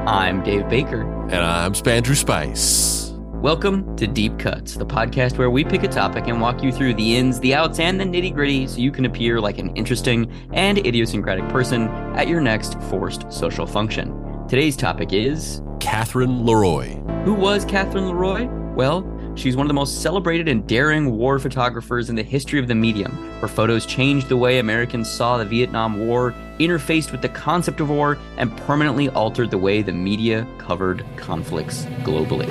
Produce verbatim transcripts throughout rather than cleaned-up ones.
I'm Dave Baker. And I'm Spandrew Spice. Welcome to Deep Cuts, the podcast where we pick a topic and walk you through the ins, the outs, and the nitty-gritty so you can appear like an interesting and idiosyncratic person at your next forced social function. Today's topic is... Catherine Leroy. Who was Catherine Leroy? Well, she's one of the most celebrated and daring war photographers in the history of the medium. Her photos changed the way Americans saw the Vietnam War, interfaced with the concept of war, and permanently altered the way the media covered conflicts globally.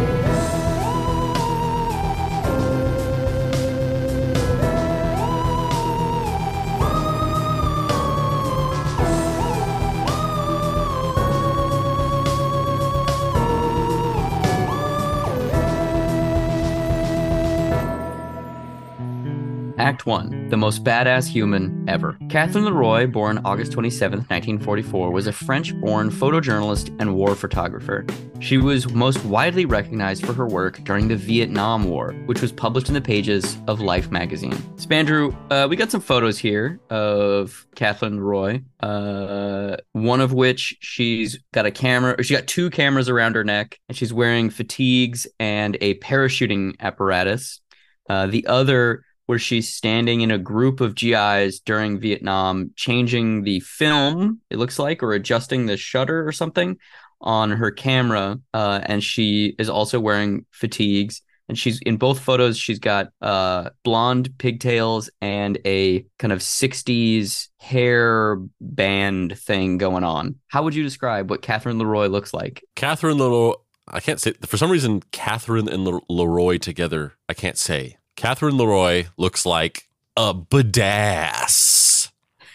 Act one, the most badass human ever. Catherine Leroy, born August twenty-seventh, nineteen forty-four, was a French-born photojournalist and war photographer. She was most widely recognized for her work during the Vietnam War, which was published in the pages of Life magazine. Spandrew, uh, we got some photos here of Catherine Leroy, uh, one of which she's got a camera, or she got two cameras around her neck, and she's wearing fatigues and a parachuting apparatus. Uh, the other where she's standing in a group of G Is during Vietnam, changing the film, it looks like, or adjusting the shutter or something on her camera. Uh, and she is also wearing fatigues. And she's in both photos, she's got uh, blonde pigtails and a kind of sixties hair band thing going on. How would you describe what Catherine Leroy looks like? Catherine Leroy, I can't say, for some reason, Catherine and Le- Leroy together, I can't say. Catherine Leroy looks like a badass.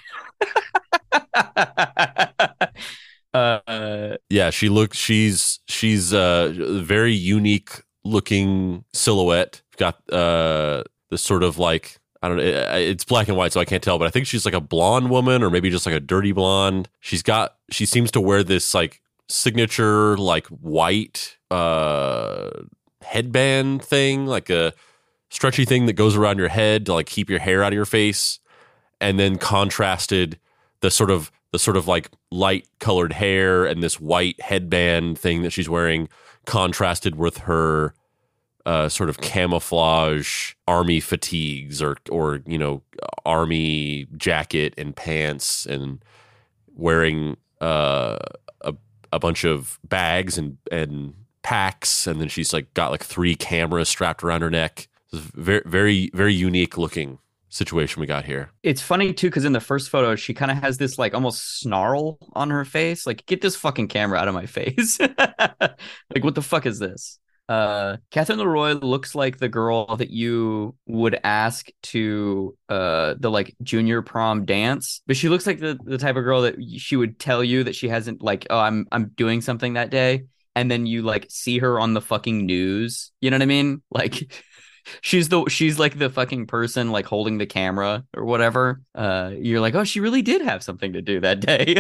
uh, yeah, she looks. She's she's a very unique looking silhouette. Got uh, this sort of like I don't know. It, it's black and white, so I can't tell. But I think she's like a blonde woman, or maybe just like a dirty blonde. She's got. She seems to wear this like signature like white uh, headband thing, like a stretchy thing that goes around your head to like keep your hair out of your face, and then contrasted the sort of the sort of like light colored hair and this white headband thing that she's wearing contrasted with her uh, sort of camouflage army fatigues or or you know army jacket and pants, and wearing uh, a a bunch of bags and and packs, and then she's like got like three cameras strapped around her neck. Very, very, very unique looking situation we got here. It's funny too, because in the first photo, she kind of has this like almost snarl on her face. Like, get this fucking camera out of my face. Like, what the fuck is this? Uh, Catherine Leroy looks like the girl that you would ask to uh, the like junior prom dance, but she looks like the, the type of girl that she would tell you that she hasn't like, oh, I'm I'm doing something that day, and then you like see her on the fucking news. You know what I mean? Like. She's the she's like the fucking person like holding the camera or whatever. Uh, you're like, oh, she really did have something to do that day.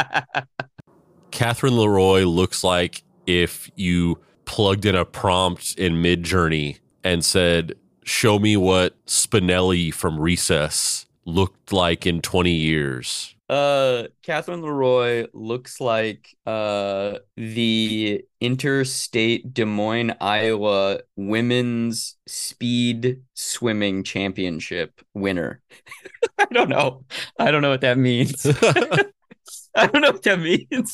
Catherine Leroy looks like if you plugged in a prompt in Midjourney and said, "Show me what Spinelli from Recess looked like in twenty years." Uh, Catherine Leroy looks like uh the Interstate Des Moines, Iowa women's speed swimming championship winner. I don't know. I don't know what that means. I don't know what that means.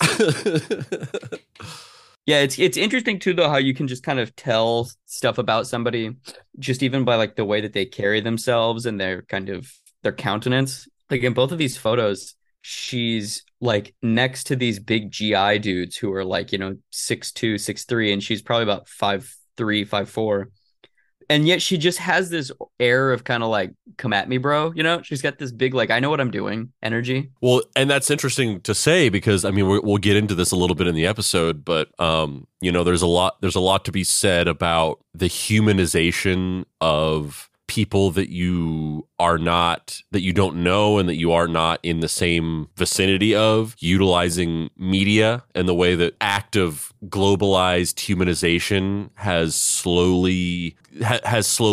Yeah, it's it's interesting too, though, how you can just kind of tell stuff about somebody just even by like the way that they carry themselves and their kind of their countenance. Like in both of these photos, she's like next to these big G I dudes who are like, you know, six two, six three, and she's probably about five three, five four. And yet she just has this air of kind of like, come at me, bro. You know, she's got this big, like, I know what I'm doing energy. Well, and that's interesting to say because, I mean, we're, we'll get into this a little bit in the episode, but, um, you know, there's a lot, there's a lot to be said about the humanization of people that you are not, that you don't know and that you are not in the same vicinity of, utilizing media and the way that active globalized humanization has slowly ha- has slowly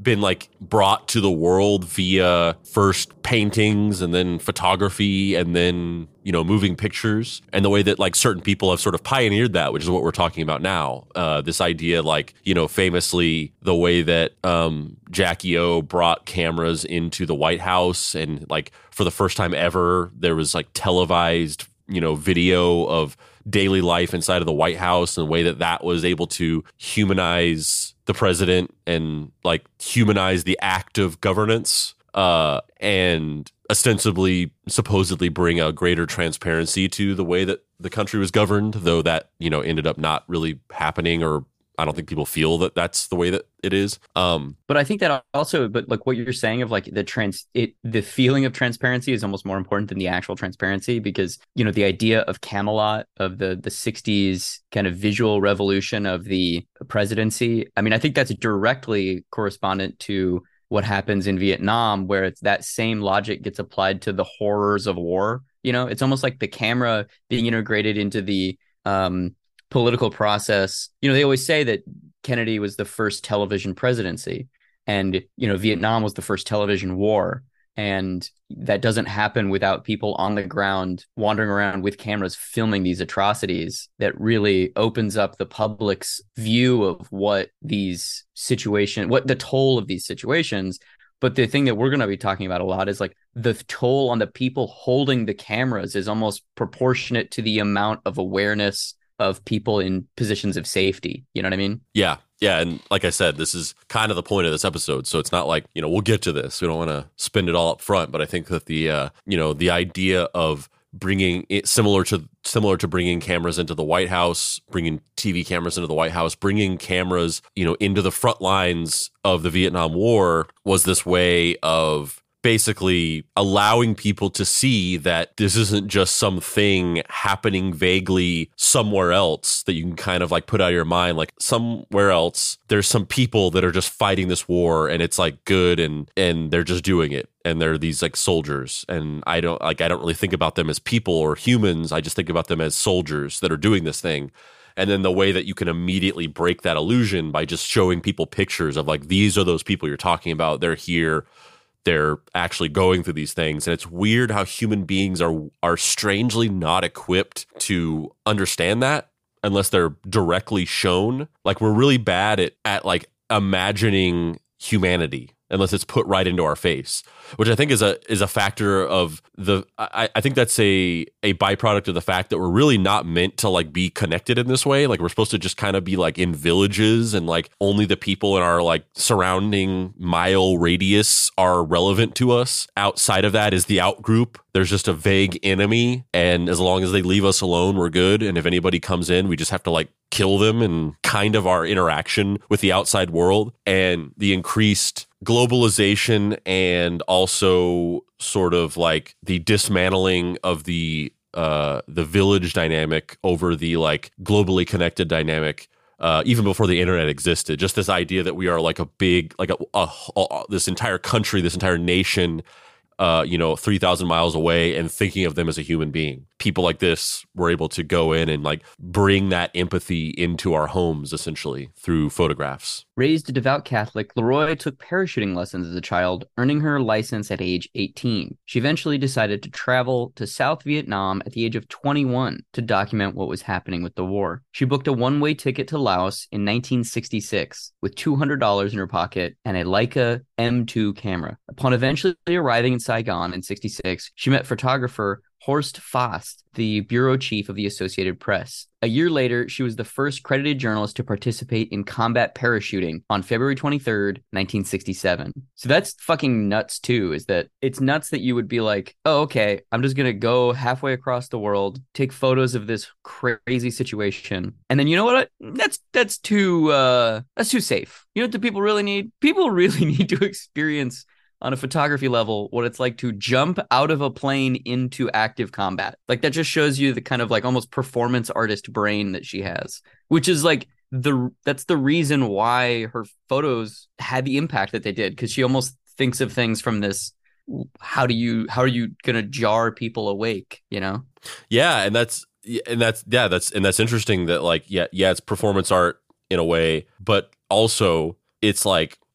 been like brought to the world via first paintings and then photography and then, you know, moving pictures, and the way that like certain people have sort of pioneered that, which is what we're talking about now. Uh, this idea, like, you know, famously the way that um, Jackie O brought cameras into the White House, and like for the first time ever, there was like televised, you know, video of daily life inside of the White House, and the way that that was able to humanize the president and like humanize the act of governance, uh, and ostensibly, supposedly bring a greater transparency to the way that the country was governed, though that, you know, ended up not really happening, or I don't think people feel that that's the way that it is. Um, but I think that also, but like what you're saying of like the trans, it, the feeling of transparency is almost more important than the actual transparency, because, you know, the idea of Camelot, of the, the sixties kind of visual revolution of the presidency. I mean, I think that's directly correspondent to what happens in Vietnam, where it's that same logic gets applied to the horrors of war. You know, it's almost like the camera being integrated into the, um, political process. You know, they always say that Kennedy was the first television presidency, and, you know, Vietnam was the first television war. And that doesn't happen without people on the ground wandering around with cameras filming these atrocities. That really opens up the public's view of what these situations, what the toll of these situations. But the thing that we're going to be talking about a lot is like the toll on the people holding the cameras is almost proportionate to the amount of awareness of people in positions of safety. You know what I mean? Yeah. Yeah. And like I said, this is kind of the point of this episode. So it's not like, you know, we'll get to this. We don't want to spend it all up front. But I think that the, uh, you know, the idea of bringing it similar to similar to bringing cameras into the White House, bringing T V cameras into the White House, bringing cameras, you know, into the front lines of the Vietnam War was this way of basically allowing people to see that this isn't just something happening vaguely somewhere else that you can kind of like put out of your mind. Like somewhere else, there's some people that are just fighting this war, and it's like good, and and they're just doing it, and they're these like soldiers. And I don't like I don't really think about them as people or humans. I just think about them as soldiers that are doing this thing. And then the way that you can immediately break that illusion by just showing people pictures of like, these are those people you're talking about. They're here. They're actually going through these things. And it's weird how human beings are are strangely not equipped to understand that unless they're directly shown. Like, we're really bad at at like imagining humanity unless it's put right into our face, which I think is a is a factor of the I, I think that's a a byproduct of the fact that we're really not meant to like be connected in this way. Like, we're supposed to just kind of be like in villages, and like only the people in our like surrounding mile radius are relevant to us. Outside of that is the out group. There's just a vague enemy, and as long as they leave us alone, we're good. And if anybody comes in, we just have to like kill them, and kind of our interaction with the outside world. And the increased globalization, and also sort of like the dismantling of the uh the village dynamic over the like globally connected dynamic, uh even before the internet existed. Just this idea that we are like a big like a, a, a this entire country, this entire nation, uh you know, three thousand miles away, and thinking of them as a human being. People like this were able to go in and like bring that empathy into our homes, essentially through photographs. Raised a devout Catholic, Leroy took parachuting lessons as a child, earning her license at age eighteen. She eventually decided to travel to South Vietnam at the age of twenty-one to document what was happening with the war. She booked a one-way ticket to Laos in nineteen sixty-six with two hundred dollars in her pocket and a Leica M two camera. Upon eventually arriving in Saigon in sixty-six, she met photographer Horst Faust, the bureau chief of the Associated Press. A year later, she was the first credited journalist to participate in combat parachuting on February twenty-third, nineteen sixty-seven. So that's fucking nuts too, is that it's nuts that you would be like, oh, okay, I'm just going to go halfway across the world, take photos of this crazy situation. And then, you know what? That's, that's too, uh, that's too safe. You know what do people really need? People really need to experience on a photography level what it's like to jump out of a plane into active combat. Like, that just shows you the kind of like almost performance artist brain that she has, which is like the that's the reason why her photos had the impact that they did, because she almost thinks of things from this, how do you how are you gonna jar people awake, you know? Yeah, and that's and that's yeah, that's and that's interesting that like yeah, yeah, it's performance art in a way, but also it's like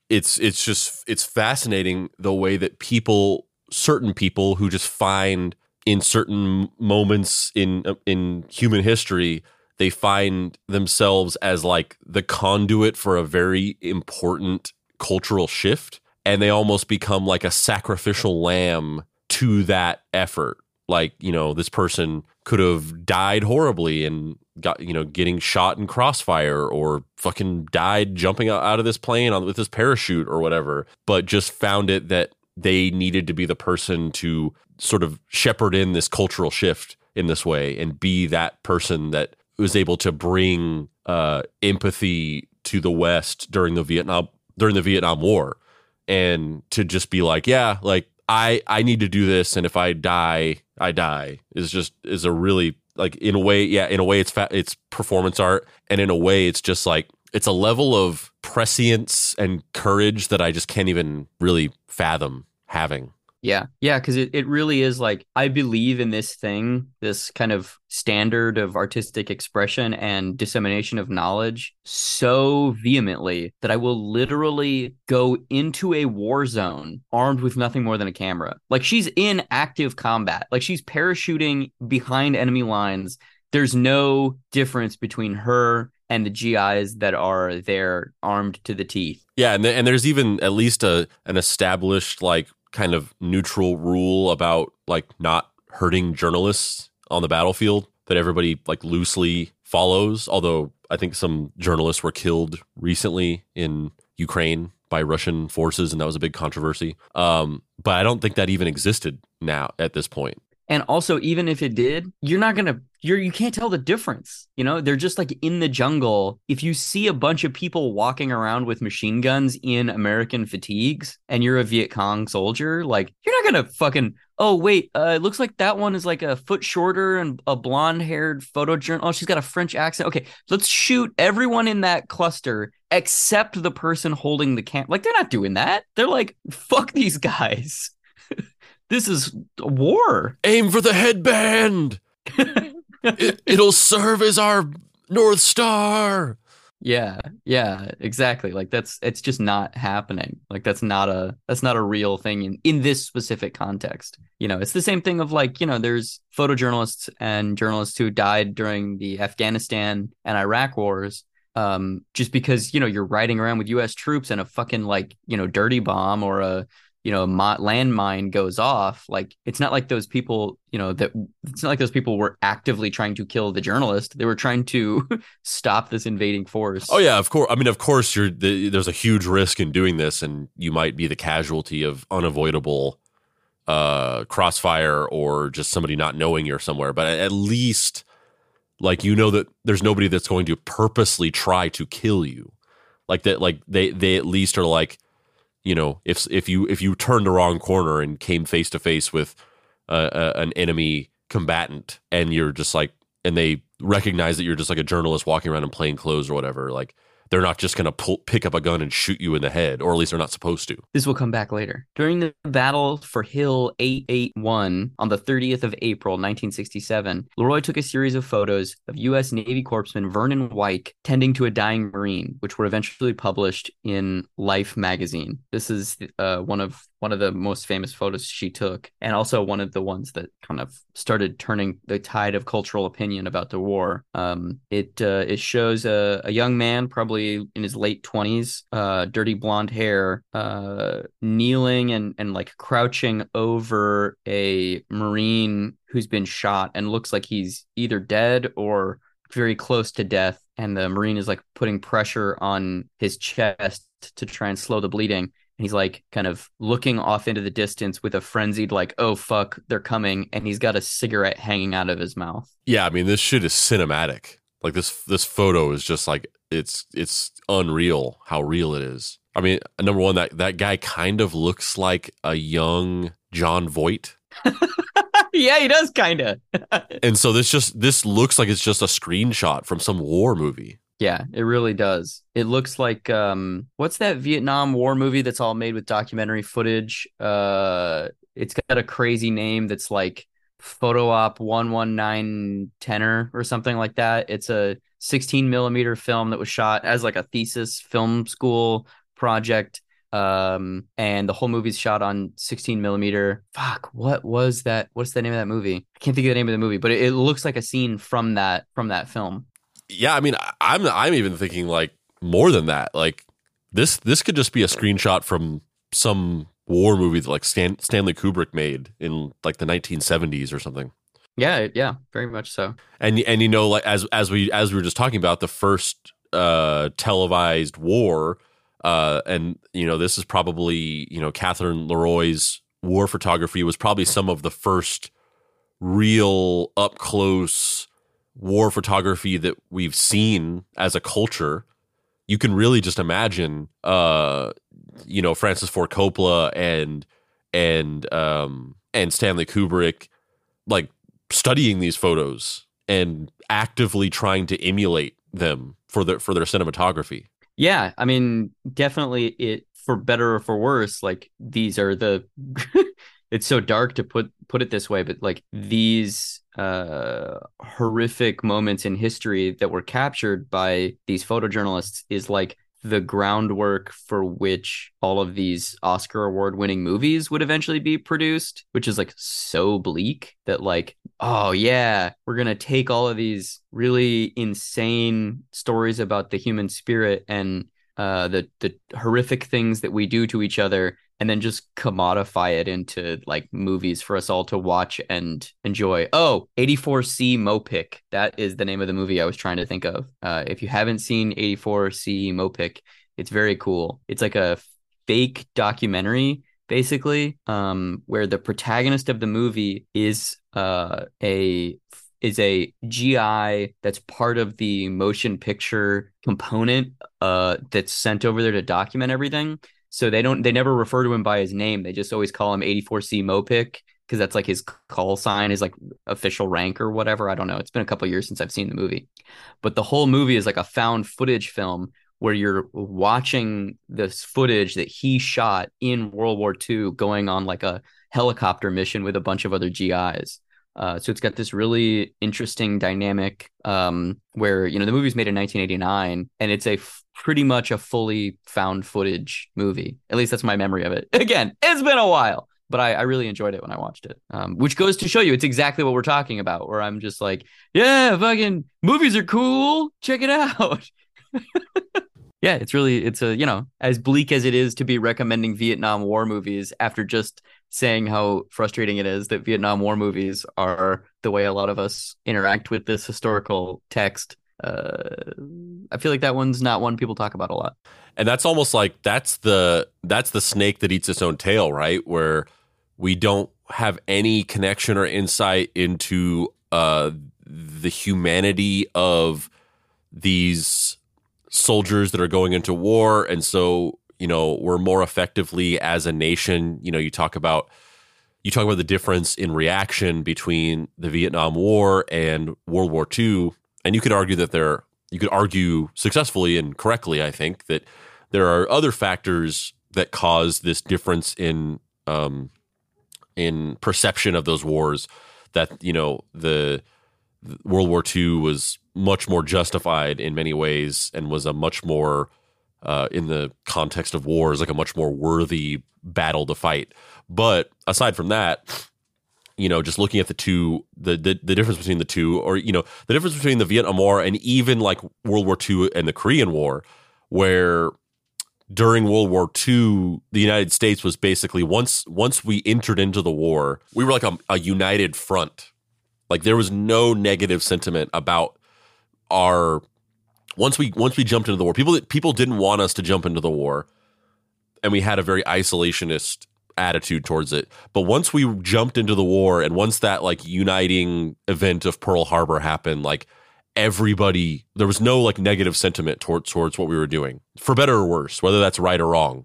it's it's just it's fascinating the way that people, certain people who just find in certain moments in in human history, they find themselves as like the conduit for a very important cultural shift, and they almost become like a sacrificial lamb to that effort. Like, you know, this person could have died horribly and got, you know, getting shot in crossfire, or fucking died jumping out, out of this plane on, with this parachute or whatever, but just found it that they needed to be the person to sort of shepherd in this cultural shift in this way and be that person that was able to bring uh, empathy to the West during the Vietnam during the Vietnam War, and to just be like, yeah, like I I need to do this, and if I die, I die is just is a really, like, in a way, yeah, in a way it's fa- it's performance art, and in a way it's just like it's a level of prescience and courage that I just can't even really fathom having. Yeah, yeah, because it, it really is like, I believe in this thing, this kind of standard of artistic expression and dissemination of knowledge so vehemently that I will literally go into a war zone armed with nothing more than a camera. Like, she's in active combat, like she's parachuting behind enemy lines. There's no difference between her and the G Is that are there armed to the teeth. Yeah, and, th- and there's even at least a an established, like, kind of neutral rule about like not hurting journalists on the battlefield that everybody like loosely follows. Although I think some journalists were killed recently in Ukraine by Russian forces, and that was a big controversy. Um, but I don't think that even existed now at this point. And also, even if it did, you're not gonna you're you can't tell the difference. You know, they're just like in the jungle. If you see a bunch of people walking around with machine guns in American fatigues and you're a Viet Cong soldier, like, you're not gonna fucking, oh wait, uh, it looks like that one is like a foot shorter and a blonde haired photojournalist. Oh, she's got a French accent. Okay, let's shoot everyone in that cluster except the person holding the camera. Like, they're not doing that. They're like, fuck these guys. This is a war. Aim for the headband. it, it'll serve as our North Star. Yeah, yeah, exactly. Like, that's, it's just not happening. Like, that's not a that's not a real thing in, in this specific context. You know, it's the same thing of like, you know, there's photojournalists and journalists who died during the Afghanistan and Iraq wars. Um, just because, you know, you're riding around with U S troops and a fucking, like, you know, dirty bomb or a, you know, mo- landmine goes off. Like, it's not like those people, you know, that it's not like those people were actively trying to kill the journalist. They were trying to stop this invading force. Oh yeah, of course. I mean, of course, you're the, there's a huge risk in doing this, and you might be the casualty of unavoidable uh, crossfire or just somebody not knowing you're somewhere. But at least, like, you know that there's nobody that's going to purposely try to kill you. Like that, like they they at least are like, you know, if if you if you turned the wrong corner and came face to face with uh, uh, an enemy combatant, and you're just like, and they recognize that you're just like a journalist walking around in plain clothes or whatever, like, they're not just going to pull pick up a gun and shoot you in the head, or at least they're not supposed to. This will come back later. During the battle for Hill eight eighty-one on the thirtieth of April, nineteen sixty-seven, Leroy took a series of photos of U S Navy corpsman Vernon Wyke tending to a dying Marine, which were eventually published in Life magazine. This is uh, one of one of the most famous photos she took, and also one of the ones that kind of started turning the tide of cultural opinion about the war. Um, it uh, it shows a, a young man, probably in his late twenties, uh, dirty blonde hair, uh, kneeling and, and like crouching over a Marine who's been shot and looks like he's either dead or very close to death. And the Marine is like putting pressure on his chest to try and slow the bleeding. And he's like kind of looking off into the distance with a frenzied like, oh, fuck, they're coming. And he's got a cigarette hanging out of his mouth. Yeah, I mean, this shit is cinematic. Like, this this photo is just like, it's it's unreal how real it is. I mean, number one, that, that guy kind of looks like a young Jon Voight. Yeah, he does kind of. And so this just this looks like it's just a screenshot from some war movie. Yeah, it really does. It looks like, um, what's that Vietnam War movie that's all made with documentary footage? Uh, it's got a crazy name that's like Photo Op one one nine Tenor or something like that. It's a sixteen millimeter film that was shot as like a thesis film school project Um, and the whole movie's shot on sixteen millimeter. Fuck, what was that? What's the name of that movie? I can't think of the name of the movie, but it, it looks like a scene from that from that film. Yeah, I mean, I- I'm I'm even thinking like more than that. Like this this could just be a screenshot from some war movie that like Stan, Stanley Kubrick made in like the nineteen seventies or something. Yeah, yeah, very much so. And and you know, like as as we as we were just talking about the first uh, televised war, uh, and you know, this is probably, you know, Catherine Leroy's war photography was probably some of the first real up close war photography that we've seen as a culture. You can really just imagine, uh, you know, Francis Ford Coppola and and um, and Stanley Kubrick like studying these photos and actively trying to emulate them for their for their cinematography. Yeah, I mean, definitely it for better or for worse, like these are the it's so dark to put put it this way, but like these uh horrific moments in history that were captured by these photojournalists is like the groundwork for which all of these Oscar award winning movies would eventually be produced, which is like so bleak that like, oh yeah, we're going to take all of these really insane stories about the human spirit and uh, the, the horrific things that we do to each other and then just commodify it into like movies for us all to watch and enjoy. Oh, eighty-four C Mopic. That is the name of the movie I was trying to think of. Uh, if you haven't seen eighty-four C Mopic, it's very cool. It's like a fake documentary, basically, um, where the protagonist of the movie is uh, a is a G I that's part of the motion picture component uh, that's sent over there to document everything. So they don't, they never refer to him by his name. They just always call him eighty-four C Mopic because that's like his call sign, his like official rank or whatever. I don't know. It's been a couple of years since I've seen the movie, but the whole movie is like a found footage film where you're watching this footage that he shot in World War Two going on like a helicopter mission with a bunch of other G Is. Uh, so it's got this really interesting dynamic um, where, you know, the movie's made in nineteen eighty-nine and it's a f- pretty much a fully found footage movie. At least that's my memory of it. Again, it's been a while, but I, I really enjoyed it when I watched it, um, which goes to show you it's exactly what we're talking about, where I'm just like, yeah, fucking movies are cool. Check it out. Yeah, it's really, it's a, you know, as bleak as it is to be recommending Vietnam War movies after just saying how frustrating it is that Vietnam War movies are the way a lot of us interact with this historical text. Uh, I feel like that one's not one people talk about a lot. And that's almost like that's the that's the snake that eats its own tail, right? Where we don't have any connection or insight into uh, the humanity of these soldiers that are going into war. And so, you know, we're more effectively as a nation, you know, you talk about you talk about the difference in reaction between the Vietnam War and World War Two. And you could argue that there you could argue successfully and correctly, I think, that there are other factors that cause this difference in um, in perception of those wars. That, you know, the, the World War Two was much more justified in many ways and was a much more uh, in the context of wars, like a much more worthy battle to fight. But aside from that, you know, just looking at the two, the, the the difference between the two, or, you know, the difference between the Vietnam War and even like World War Two and the Korean War, where during World War Two, the United States was basically, once once we entered into the war, we were like a, a united front. Like there was no negative sentiment about our once we once we jumped into the war. People people didn't want us to jump into the war, and we had a very isolationist attitude towards it. But once we jumped into the war, and once that like uniting event of Pearl Harbor happened, like everybody, there was no like negative sentiment towards towards what we were doing, for better or worse, whether that's right or wrong.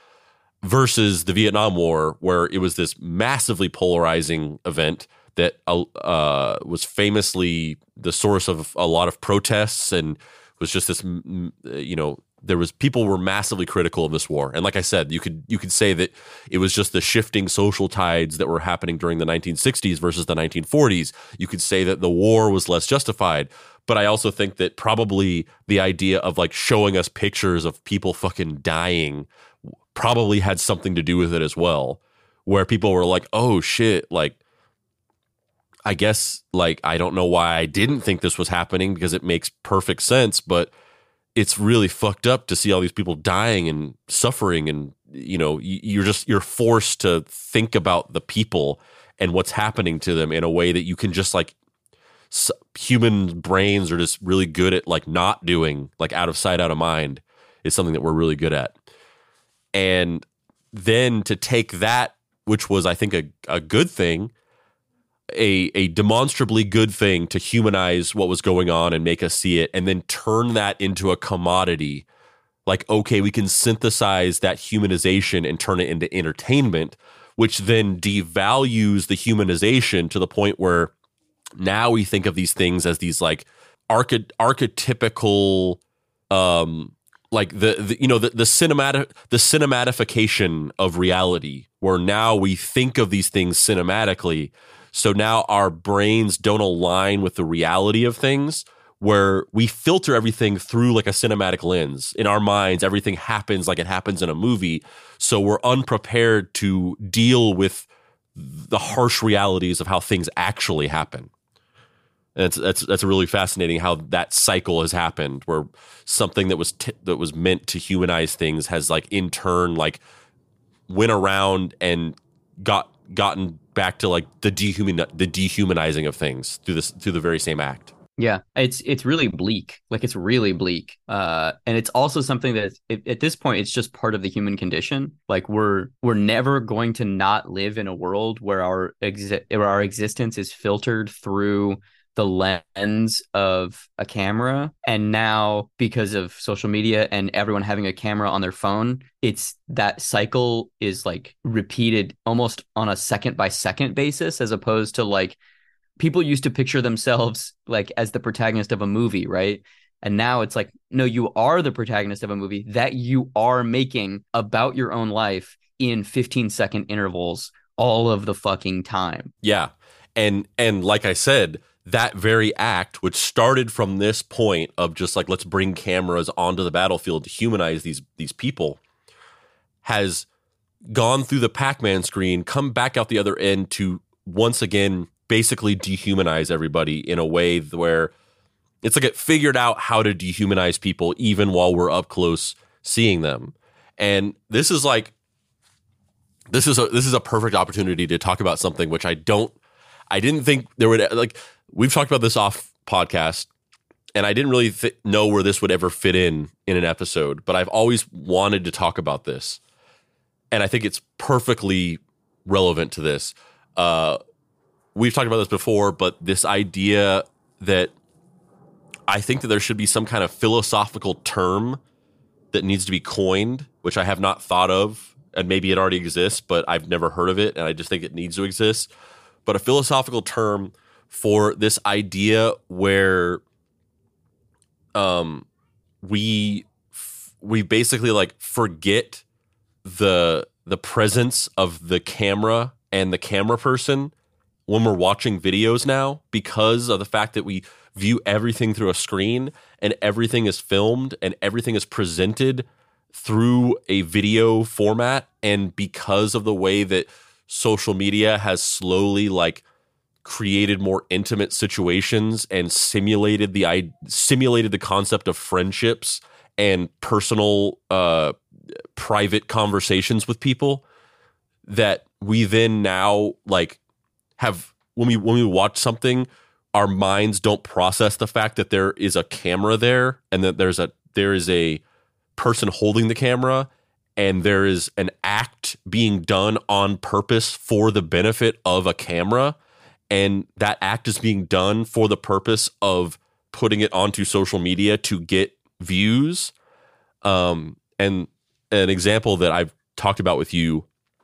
Versus the Vietnam War, where it was this massively polarizing event that uh, was famously the source of a lot of protests, and was just this, you know, there was people were massively critical of this war. And like I said, you could you could say that it was just the shifting social tides that were happening during the nineteen sixties versus the nineteen forties. You could say that the war was less justified. But I also think that probably the idea of like showing us pictures of people fucking dying probably had something to do with it as well, where people were like, oh shit, like, I guess, like, I don't know why I didn't think this was happening because it makes perfect sense, but it's really fucked up to see all these people dying and suffering. And, you know, you're just, you're forced to think about the people and what's happening to them in a way that you can just like, human brains are just really good at like not doing, like out of sight, out of mind is something that we're really good at. And then to take that, which was, I think, a, a good thing, a a demonstrably good thing to humanize what was going on and make us see it, and then turn that into a commodity. Like, okay, we can synthesize that humanization and turn it into entertainment, which then devalues the humanization to the point where now we think of these things as these like arch- archetypical, um, like the, the you know the the cinematic the cinematification of reality, where now we think of these things cinematically. So now our brains don't align with the reality of things, where we filter everything through like a cinematic lens. In our minds, everything happens like it happens in a movie. So we're unprepared to deal with the harsh realities of how things actually happen. And it's, that's that's really fascinating how that cycle has happened, where something that was t- that was meant to humanize things has like in turn like went around and got gotten back to like the dehuman the dehumanizing of things through this through the very same act. Yeah, it's it's really bleak. Like it's really bleak. Uh, and it's also something that it, at this point it's just part of the human condition. Like we're we're never going to not live in a world where our exi- where our existence is filtered through the lens of a camera. And now because of social media and everyone having a camera on their phone, it's that cycle is like repeated almost on a second by second basis, as opposed to like people used to picture themselves like as the protagonist of a movie, right? And now it's like, no, you are the protagonist of a movie that you are making about your own life in fifteen second intervals all of the fucking time. Yeah. And and like I said, that very act, which started from this point of just like, let's bring cameras onto the battlefield to humanize these these people, has gone through the Pac-Man screen, come back out the other end to once again basically dehumanize everybody in a way where it's like it figured out how to dehumanize people even while we're up close seeing them. And this is like this is a this is a perfect opportunity to talk about something which I don't I didn't think there would, like, we've talked about this off podcast, and I didn't really th- know where this would ever fit in in an episode, but I've always wanted to talk about this. And I think it's perfectly relevant to this. Uh, we've talked about this before, but this idea that I think that there should be some kind of philosophical term that needs to be coined, which I have not thought of, and maybe it already exists, but I've never heard of it, and I just think it needs to exist. But a philosophical term for this idea where um, we we basically like forget the the presence of the camera and the camera person when we're watching videos now, because of the fact that we view everything through a screen and everything is filmed and everything is presented through a video format. And because of the way that social media has slowly like created more intimate situations and simulated the I simulated the concept of friendships and personal uh, private conversations with people, that we then now like have when we when we watch something, our minds don't process the fact that there is a camera there and that there's a there is a person holding the camera and there is an act being done on purpose for the benefit of a camera, and that act is being done for the purpose of putting it onto social media to get views. Um, and an example that I've talked about with you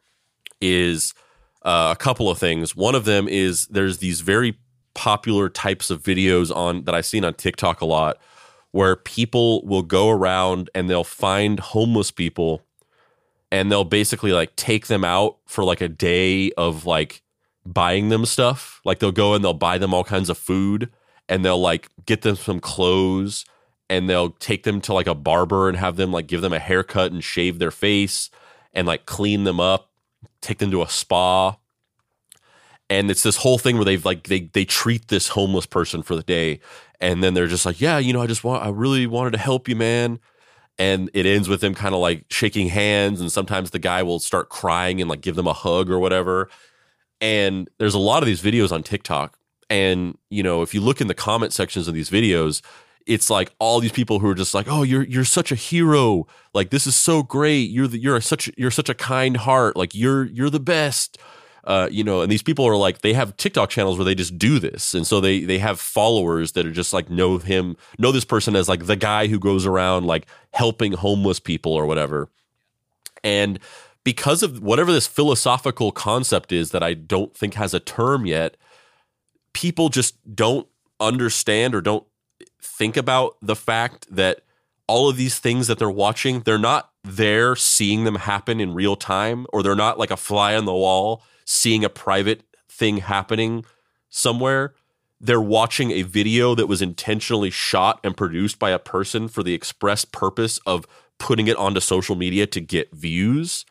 is uh, a couple of things. One of them is there's these very popular types of videos on that I've seen on TikTok a lot, where people will go around and they'll find homeless people and they'll basically like take them out for like a day of like buying them stuff. Like they'll go and they'll buy them all kinds of food, and they'll like get them some clothes, and they'll take them to like a barber and have them like give them a haircut and shave their face. and like clean them up, take them to a spa. And it's this whole thing where they've like they they treat this homeless person for the day, and then they're just like, yeah, you know, I just want I really wanted to help you, man. And it ends with them kind of like shaking hands, and sometimes the guy will start crying and like give them a hug or whatever. And there's a lot of these videos on TikTok, and you know, if you look in the comment sections of these videos, it's like all these people who are just like, oh, you're you're such a hero, like this is so great, you're the, you're such you're such a kind heart, like you're you're the best. Uh, you know, and these people are like, they have TikTok channels where they just do this. And so they they have followers that are just like, know him, know this person as like the guy who goes around like helping homeless people or whatever. And because of whatever this philosophical concept is that I don't think has a term yet, people just don't understand or don't think about the fact that all of these things that they're watching, they're not there seeing them happen in real time, or they're not like a fly on the wall seeing a private thing happening somewhere. They're watching a video that was intentionally shot and produced by a person for the express purpose of putting it onto social media to get views.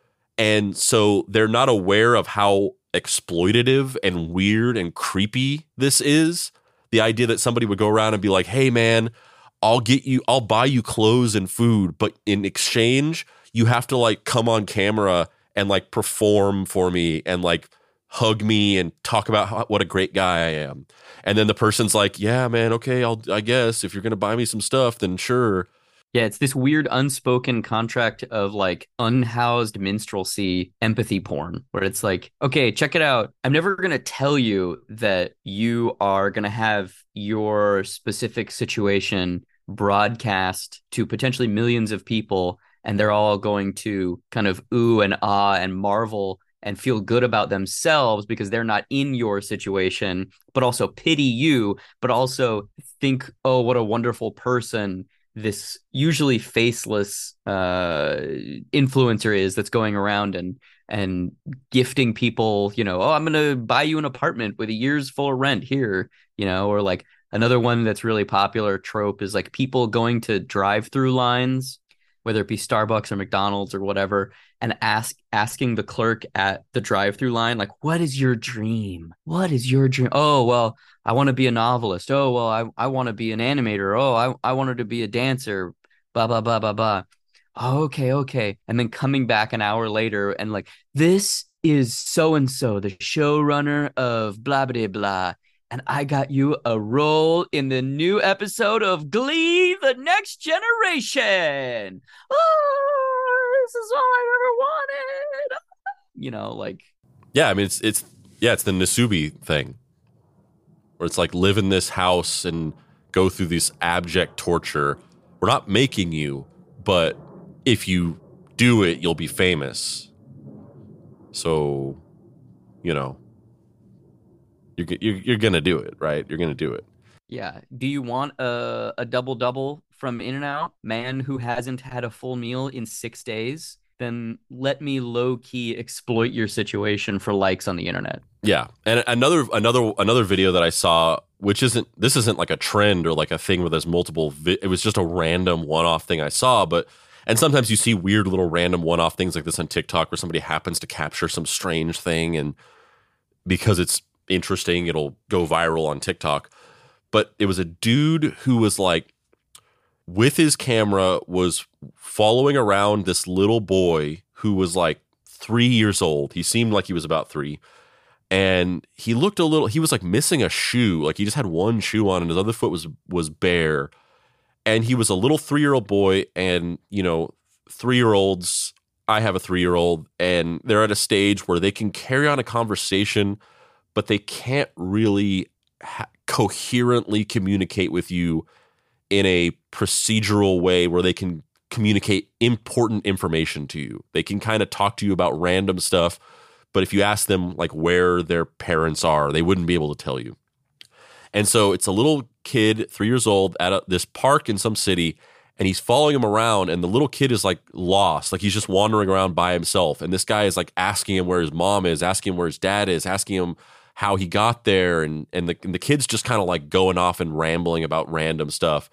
And so they're not aware of how exploitative and weird and creepy this is. The idea that somebody would go around and be like, hey man, I'll get you, I'll buy you clothes and food, but in exchange, you have to like come on camera and like perform for me and like hug me and talk about how, what a great guy I am. And then the person's like, yeah, man, okay, I'll, I guess if you're going to buy me some stuff, then sure. Yeah, it's this weird unspoken contract of like unhoused minstrelsy empathy porn where it's like, okay, check it out. I'm never going to tell you that you are going to have your specific situation broadcast to potentially millions of people, and they're all going to kind of ooh and ah and marvel and feel good about themselves because they're not in your situation, but also pity you, but also think, oh, what a wonderful person this usually faceless uh, influencer is that's going around and and gifting people, you know, oh, I'm going to buy you an apartment with a year's full of rent here, you know, or like another one that's really popular trope is like people going to drive-through lines, whether it be Starbucks or McDonald's or whatever, and ask asking the clerk at the drive-through line, like, what is your dream? What is your dream? Oh, well, I want to be a novelist. Oh, well, I, I want to be an animator. Oh, I, I wanted to be a dancer, blah, blah, blah, blah, blah. Oh, okay, okay. And then coming back an hour later and like, this is so-and-so, the showrunner of blah, blah, blah. And I got you a role in the new episode of Glee, The Next Generation. Oh, this is all I ever wanted. You know, like. Yeah, I mean, it's, it's yeah, it's the Nasubi thing. Where it's like live in this house and go through this abject torture. We're not making you, but if you do it, you'll be famous. So, you know. You're, you're you're gonna do it, right? You're gonna do it. Yeah. Do you want a a double double from In-N-Out? Man who hasn't had a full meal in six days? Then let me low key exploit your situation for likes on the internet. Yeah, and another another another video that I saw, which isn't this isn't like a trend or like a thing where there's multiple. Vi- it was just a random one off thing I saw, but. And sometimes you see weird little random one off things like this on TikTok where somebody happens to capture some strange thing, and because it's interesting, it'll go viral on TikTok. But it was a dude who was like with his camera was following around this little boy who was like three years old. He seemed like he was about three, and he looked a little he was like missing a shoe. Like he just had one shoe on and his other foot was was bare. And he was a little three-year-old boy, and you know, three-year-olds, I have a three-year-old, and they're at a stage where they can carry on a conversation, but they can't really ha- coherently communicate with you in a procedural way where they can communicate important information to you. They can kind of talk to you about random stuff, but if you ask them like where their parents are, they wouldn't be able to tell you. And so it's a little kid, three years old, at a, this park in some city, and he's following him around, and the little kid is like lost. Like he's just wandering around by himself. And this guy is like asking him where his mom is, asking him where his dad is, asking him how he got there. And, and, the, and the kid's just kind of like going off and rambling about random stuff.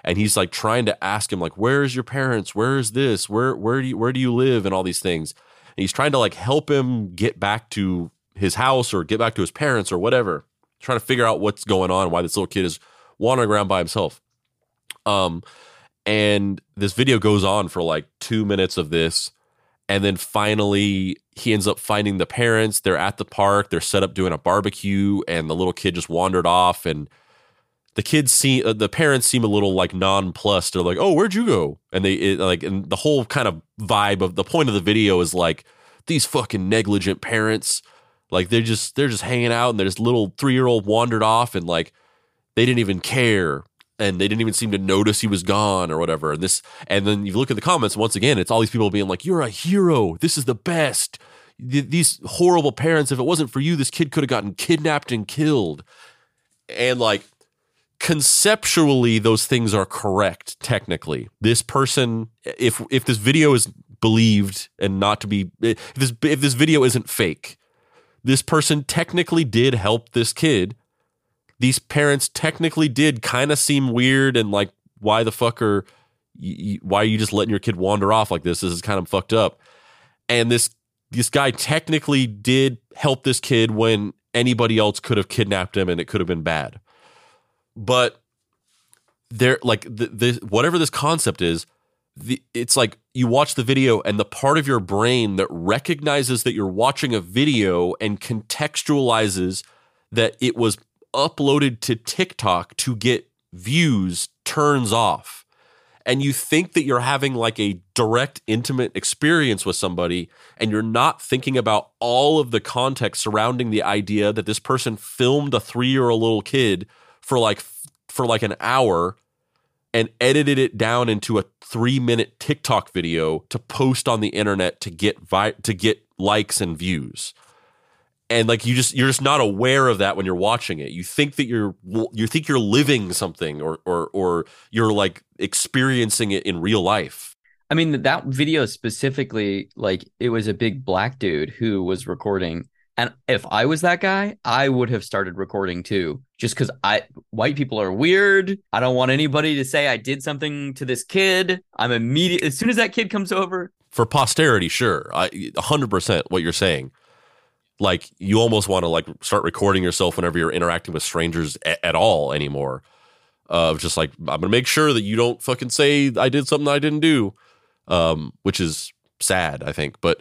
and he's like trying to ask him like, where's your parents? Where is this? Where where do you where do you live? And all these things. And he's trying to like help him get back to his house or get back to his parents or whatever. Trying to figure out what's going on, why this little kid is wandering around by himself. Um, and this video goes on for like two minutes of this. And then finally, he ends up finding the parents. They're at the park. They're set up doing a barbecue, and the little kid just wandered off. And the kids see uh, the parents seem a little like nonplussed. They're like, "Oh, where'd you go?" And they it, like, and the whole kind of vibe of the point of the video is like these fucking negligent parents. Like they're just they're just hanging out, and this little three year old wandered off, and like they didn't even care. And they didn't even seem to notice he was gone or whatever. And this, and then you look at the comments, and once again, it's all these people being like, "You're a hero. This is the best. These horrible parents, if it wasn't for you, this kid could have gotten kidnapped and killed." And like, conceptually, those things are correct. Technically, this person, if if this video is believed and not to be, if this if this video isn't fake, this person technically did help this kid. These parents technically did kind of seem weird and like, why the fuck are you, why are you just letting your kid wander off like this? This is kind of fucked up. And this this guy technically did help this kid when anybody else could have kidnapped him and it could have been bad. But there, like the, the whatever this concept is, the, it's like you watch the video and the part of your brain that recognizes that you're watching a video and contextualizes that it was uploaded to TikTok to get views turns off. And you think that you're having like a direct, intimate experience with somebody, and you're not thinking about all of the context surrounding the idea that this person filmed a three-year-old little kid for like for like an hour and edited it down into a three-minute TikTok video to post on the internet to get vi- to get likes and views. And like you just you're just not aware of that when you're watching it. You think that you're you think you're living something or or or you're like experiencing it in real life. I mean, that video specifically, like it was a big black dude who was recording. And if I was that guy, I would have started recording too. Just because I white people are weird. I don't want anybody to say I did something to this kid. I'm immediate as soon as that kid comes over. For posterity, sure. I one hundred percent what you're saying. Like you almost want to like start recording yourself whenever you're interacting with strangers a- at all anymore. Uh, of just like, I'm going to make sure that you don't fucking say I did something I didn't do, um, which is sad, I think. But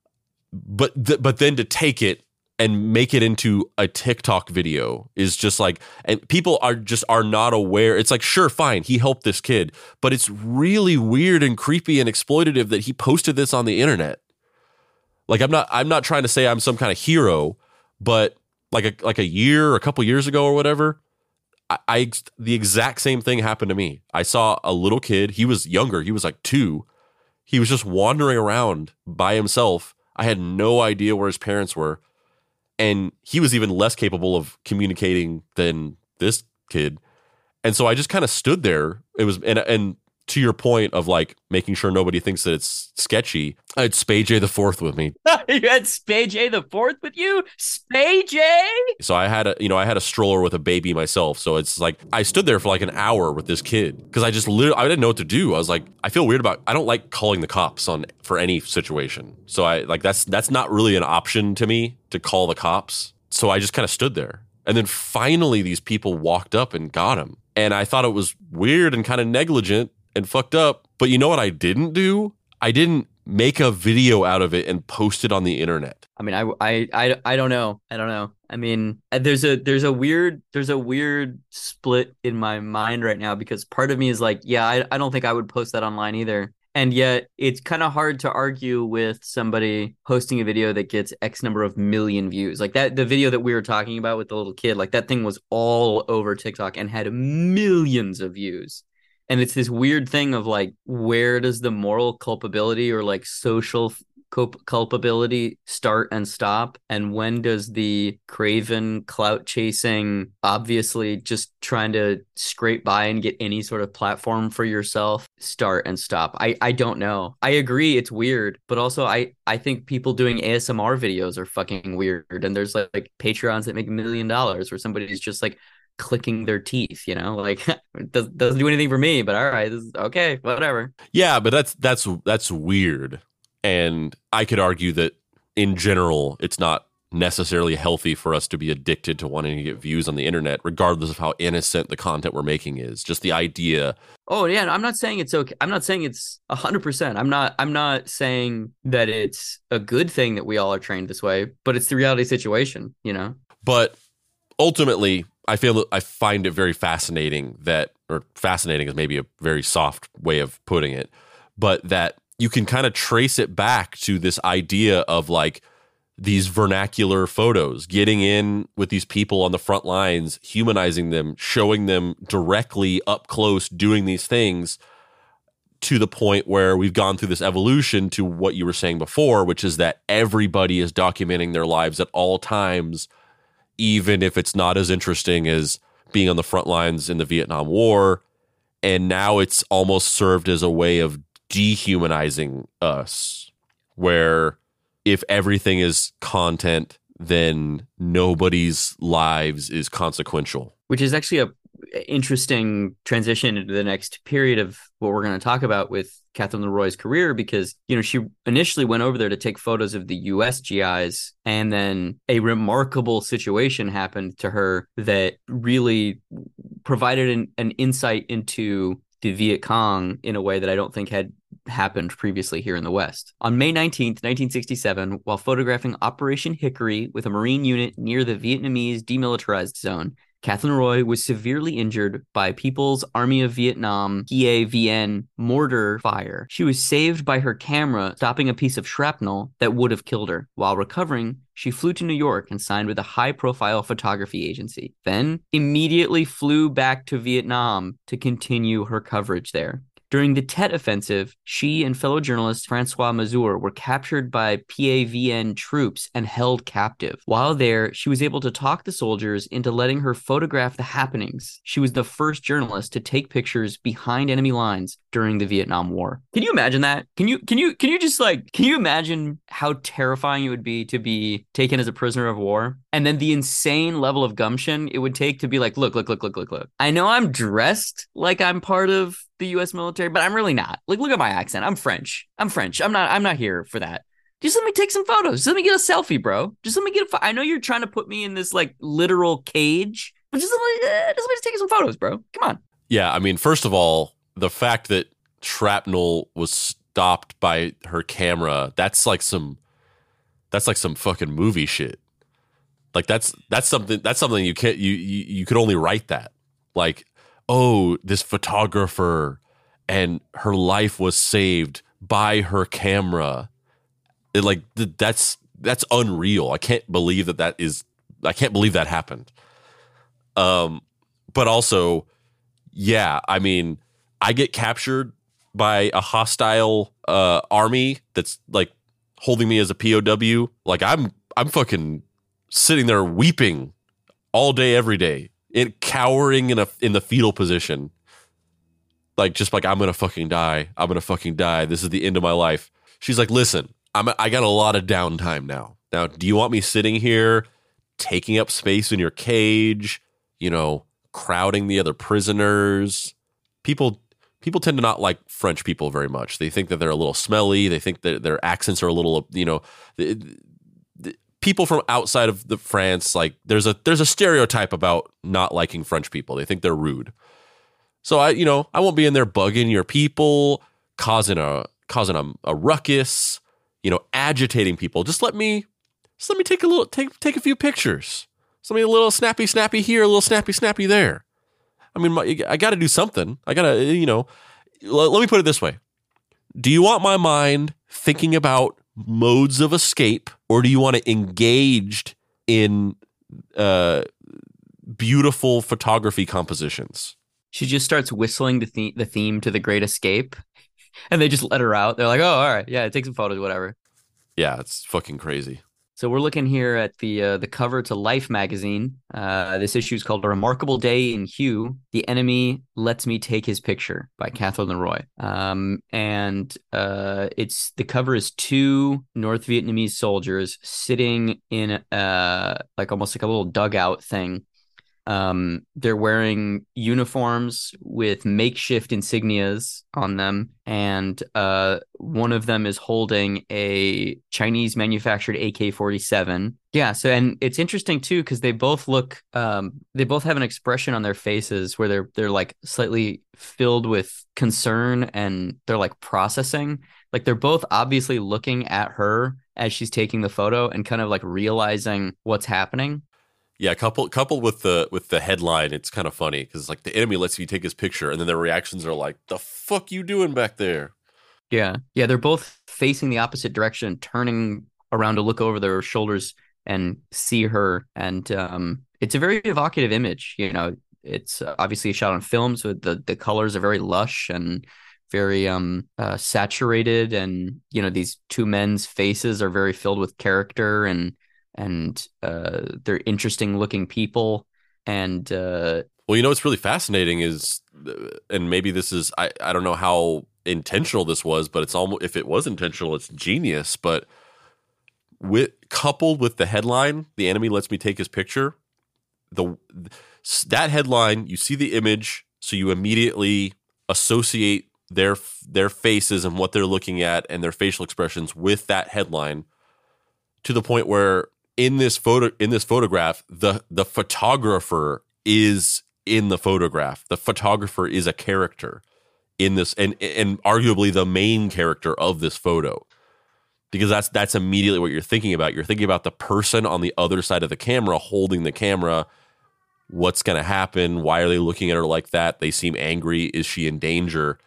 but th- but then to take it and make it into a TikTok video is just like, and people are just are not aware. It's like, sure, fine, he helped this kid, but it's really weird and creepy and exploitative that he posted this on the internet. Like I'm not I'm not trying to say I'm some kind of hero, but like a like a year or a couple years ago or whatever, I, I the exact same thing happened to me. I saw a little kid. He was younger. He was like two. He was just wandering around by himself. I had no idea where his parents were, and he was even less capable of communicating than this kid. And so I just kind of stood there. It was and and. To your point of like making sure nobody thinks that it's sketchy, I had Spay J the Fourth with me. You had Spay J the Fourth with you? Spay J? So I had a, you know, I had a stroller with a baby myself. So it's like I stood there for like an hour with this kid because I just literally I didn't know what to do. I was like, I feel weird about. I don't like calling the cops on for any situation. So I like that's that's not really an option to me to call the cops. So I just kind of stood there, and then finally these people walked up and got him, and I thought it was weird and kind of negligent and fucked up. But you know what I didn't do? I didn't make a video out of it and post it on the internet. I mean, I, I, I, I don't know. I don't know. I mean, there's a there's a weird there's a weird split in my mind right now because part of me is like, yeah, I, I don't think I would post that online either. And yet it's kind of hard to argue with somebody posting a video that gets X number of million views. Like that, the video that we were talking about with the little kid, like that thing was all over TikTok and had millions of views. And it's this weird thing of like, where does the moral culpability or like social culp- culpability start and stop? And when does the craven clout chasing, obviously just trying to scrape by and get any sort of platform for yourself start and stop? I, I don't know. I agree it's weird, but also I, I think people doing A S M R videos are fucking weird. And there's like, like Patreons that make a million dollars where somebody's just like clicking their teeth, you know, like it does, doesn't do anything for me, but all right, this is okay, whatever. Yeah, but that's that's that's weird. And I could argue that in general, it's not necessarily healthy for us to be addicted to wanting to get views on the internet, regardless of how innocent the content we're making is. Just the idea. Oh yeah, I'm not saying it's okay. I'm not saying it's a hundred percent. I'm not. I'm not saying that it's a good thing that we all are trained this way, but it's the reality situation, you know. But ultimately, I feel I find it very fascinating that, or fascinating is maybe a very soft way of putting it, but that you can kind of trace it back to this idea of like these vernacular photos, getting in with these people on the front lines, humanizing them, showing them directly up close, doing these things, to the point where we've gone through this evolution to what you were saying before, which is that everybody is documenting their lives at all times, even if it's not as interesting as being on the front lines in the Vietnam War. And now it's almost served as a way of dehumanizing us, where if everything is content, then nobody's lives is consequential. Which is actually a interesting transition into the next period of what we're going to talk about with Catherine LeRoy's career, because, you know, she initially went over there to take photos of the U S G Is, and then a remarkable situation happened to her that really provided an, an insight into the Viet Cong in a way that I don't think had happened previously here in the West. On May nineteenth, nineteen sixty-seven, while photographing Operation Hickory with a Marine unit near the Vietnamese demilitarized zone, Catherine Roy was severely injured by People's Army of Vietnam P A V N mortar fire. She was saved by her camera stopping a piece of shrapnel that would have killed her. While recovering, she flew to New York and signed with a high-profile photography agency, then immediately flew back to Vietnam to continue her coverage there. During the Tet Offensive, she and fellow journalist Francois Mazur were captured by P A V N troops and held captive. While there, she was able to talk the soldiers into letting her photograph the happenings. She was the first journalist to take pictures behind enemy lines during the Vietnam War. Can you imagine that? Can you can you can you just like can you imagine how terrifying it would be to be taken as a prisoner of war? And then the insane level of gumption it would take to be like, look, look, look, look, look, look. I know I'm dressed like I'm part of the U S military, but I'm really not. Like, look at my accent. I'm French. I'm French. I'm not. I'm not here for that. Just let me take some photos. Just let me get a selfie, bro. Just let me get a. Fo- I know you're trying to put me in this like literal cage, but just let me, uh, just let me just take some photos, bro. Come on. Yeah, I mean, first of all, the fact that shrapnel was stopped by her camera, that's like some, that's like some fucking movie shit. Like that's that's something that's something you can't you you, you could only write that. Like, oh, this photographer and her life was saved by her camera. It, like that's that's unreal. I can't believe that that is. I can't believe that happened. Um, but also, yeah, I mean, I get captured by a hostile uh, army that's like holding me as a P O W. Like I'm I'm fucking sitting there weeping all day, every day. It cowering in a in the fetal position, like just like I'm gonna fucking die. I'm gonna fucking die. This is the end of my life. She's like, listen, I'm I got a lot of downtime now. Now, do you want me sitting here, taking up space in your cage? You know, crowding the other prisoners. People people tend to not like French people very much. They think that they're a little smelly. They think that their accents are a little, you know. The, the, people from outside of the France, like there's a there's a stereotype about not liking French people. They think they're rude. So I, you know, I won't be in there bugging your people, causing a causing a, a ruckus, you know, agitating people. Just let me, just let me take a little take take a few pictures. Something a little snappy snappy here, a little snappy snappy there. I mean, my, I got to do something. I got to, you know. Let, let me put it this way: do you want my mind thinking about modes of escape, or do you want it engaged in uh, beautiful photography compositions? She just starts whistling the, the the theme to The Great Escape, and they just let her out. They're like, oh, all right, yeah, take some photos, whatever. Yeah, it's fucking crazy. So we're looking here at the uh, the cover to Life magazine. Uh, this issue is called A Remarkable Day in Hue. The Enemy Lets Me Take His Picture by Catherine LeRoy. Um, and uh, it's the cover is two North Vietnamese soldiers sitting in uh, like almost like a little dugout thing. Um, they're wearing uniforms with makeshift insignias on them, and uh, one of them is holding a Chinese manufactured A K forty-seven. Yeah, so and it's interesting too because they both look, um, they both have an expression on their faces where they're they're like slightly filled with concern and they're like processing. Like they're both obviously looking at her as she's taking the photo and kind of like realizing what's happening. Yeah, coupled coupled with the with the headline, it's kind of funny because like the enemy lets you take his picture, and then their reactions are like, "The fuck you doing back there?" Yeah. Yeah, they're both facing the opposite direction, turning around to look over their shoulders and see her. And um, it's a very evocative image. You know, it's uh, obviously shot on film, so the the colors are very lush and very um uh, saturated. And you know, these two men's faces are very filled with character and and uh, they're interesting looking people. And uh, Well, you know what's really fascinating is, uh, and maybe this is I I don't know how intentional this was, but it's almost if it was intentional, it's genius. But with coupled with the headline, the enemy lets me take his picture. The that headline, you see the image, so you immediately associate their their faces and what they're looking at and their facial expressions with that headline, to the point where in this photo in this photograph, the the photographer is in the photograph. The photographer is a character in this, and and arguably the main character of this photo, because that's that's immediately what you're thinking about. You're thinking about the person on the other side of the camera holding the camera. What's going to happen? Why are they looking at her like that? They seem angry. Is she in danger?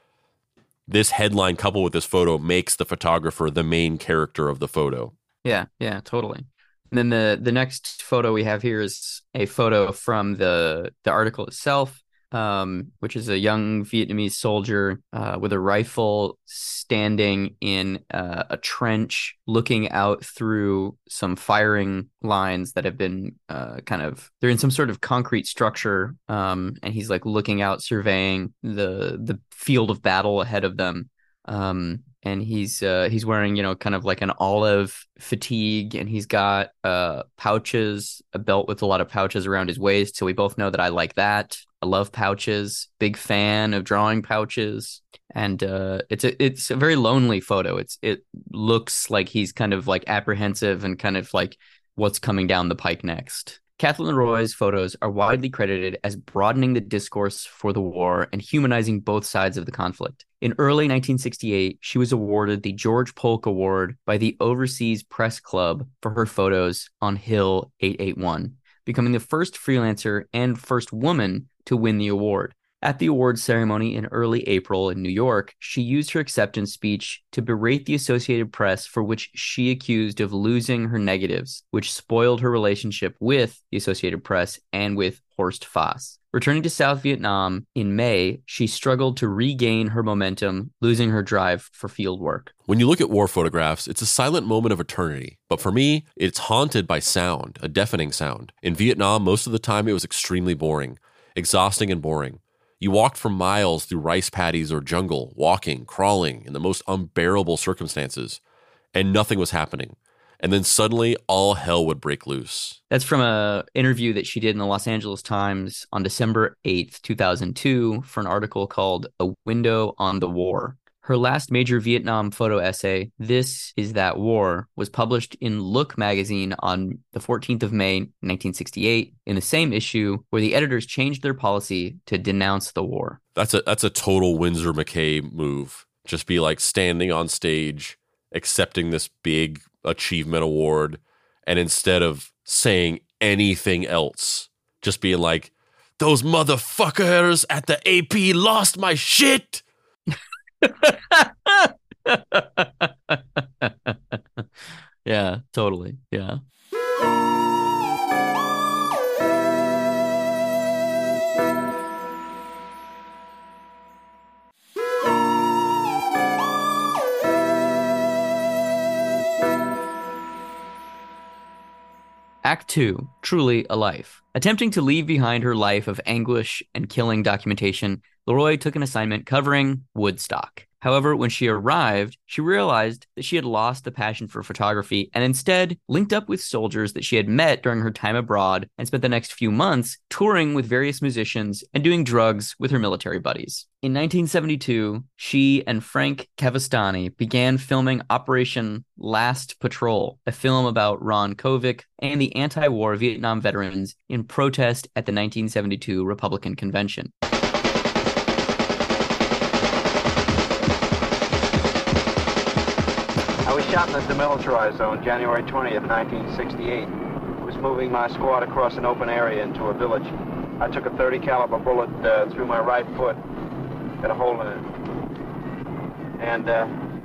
This headline coupled with this photo makes the photographer the main character of the photo. Yeah, yeah, totally. And then the the next photo we have here is a photo from the the article itself, um, which is a young Vietnamese soldier uh, with a rifle standing in uh, a trench, looking out through some firing lines that have been uh, kind of they're in some sort of concrete structure, um, and he's like looking out, surveying the the field of battle ahead of them. Um, and he's uh, he's wearing, you know, kind of like an olive fatigue, and he's got uh, pouches, a belt with a lot of pouches around his waist. So we both know that I like that. I love pouches. Big fan of drawing pouches, and uh, it's a it's a very lonely photo. It's it looks like he's kind of like apprehensive and kind of like what's coming down the pike next. Kathleen Leroy's photos are widely credited as broadening the discourse for the war and humanizing both sides of the conflict. In early nineteen sixty-eight, she was awarded the George Polk Award by the Overseas Press Club for her photos on Hill eight eighty-one, becoming the first freelancer and first woman to win the award. At the awards ceremony in early April in New York, she used her acceptance speech to berate the Associated Press for which she accused of losing her negatives, which spoiled her relationship with the Associated Press and with Horst Fass. Returning to South Vietnam in May, she struggled to regain her momentum, losing her drive for field work. When you look at war photographs, it's a silent moment of eternity. But for me, it's haunted by sound, a deafening sound. In Vietnam, most of the time it was extremely boring, exhausting and boring. You walked for miles through rice paddies or jungle, walking, crawling in the most unbearable circumstances, and nothing was happening. And then suddenly, all hell would break loose. That's from an interview that she did in the Los Angeles Times on December eighth, two thousand two, for an article called A Window on the War. Her last major Vietnam photo essay, This Is That War, was published in Look magazine on the fourteenth of May, nineteen sixty-eight, in the same issue where the editors changed their policy to denounce the war. That's a that's a total Winsor McCay move. Just be like standing on stage, accepting this big achievement award, and instead of saying anything else, just being like, those motherfuckers at the A P lost my shit. Yeah, totally. Yeah. Act two, Truly a Life. Attempting to leave behind her life of anguish and killing documentation, Leroy took an assignment covering Woodstock. However, when she arrived, she realized that she had lost the passion for photography and instead linked up with soldiers that she had met during her time abroad and spent the next few months touring with various musicians and doing drugs with her military buddies. In nineteen seventy-two, she and Frank Cavestany began filming Operation Last Patrol, a film about Ron Kovic and the anti-war Vietnam veterans in protest at the nineteen seventy-two Republican Convention. I was shot in the demilitarized zone January twentieth, nineteen sixty-eight. I was moving my squad across an open area into a village. I took a thirty caliber bullet uh, through my right foot, got a hole in it. And uh,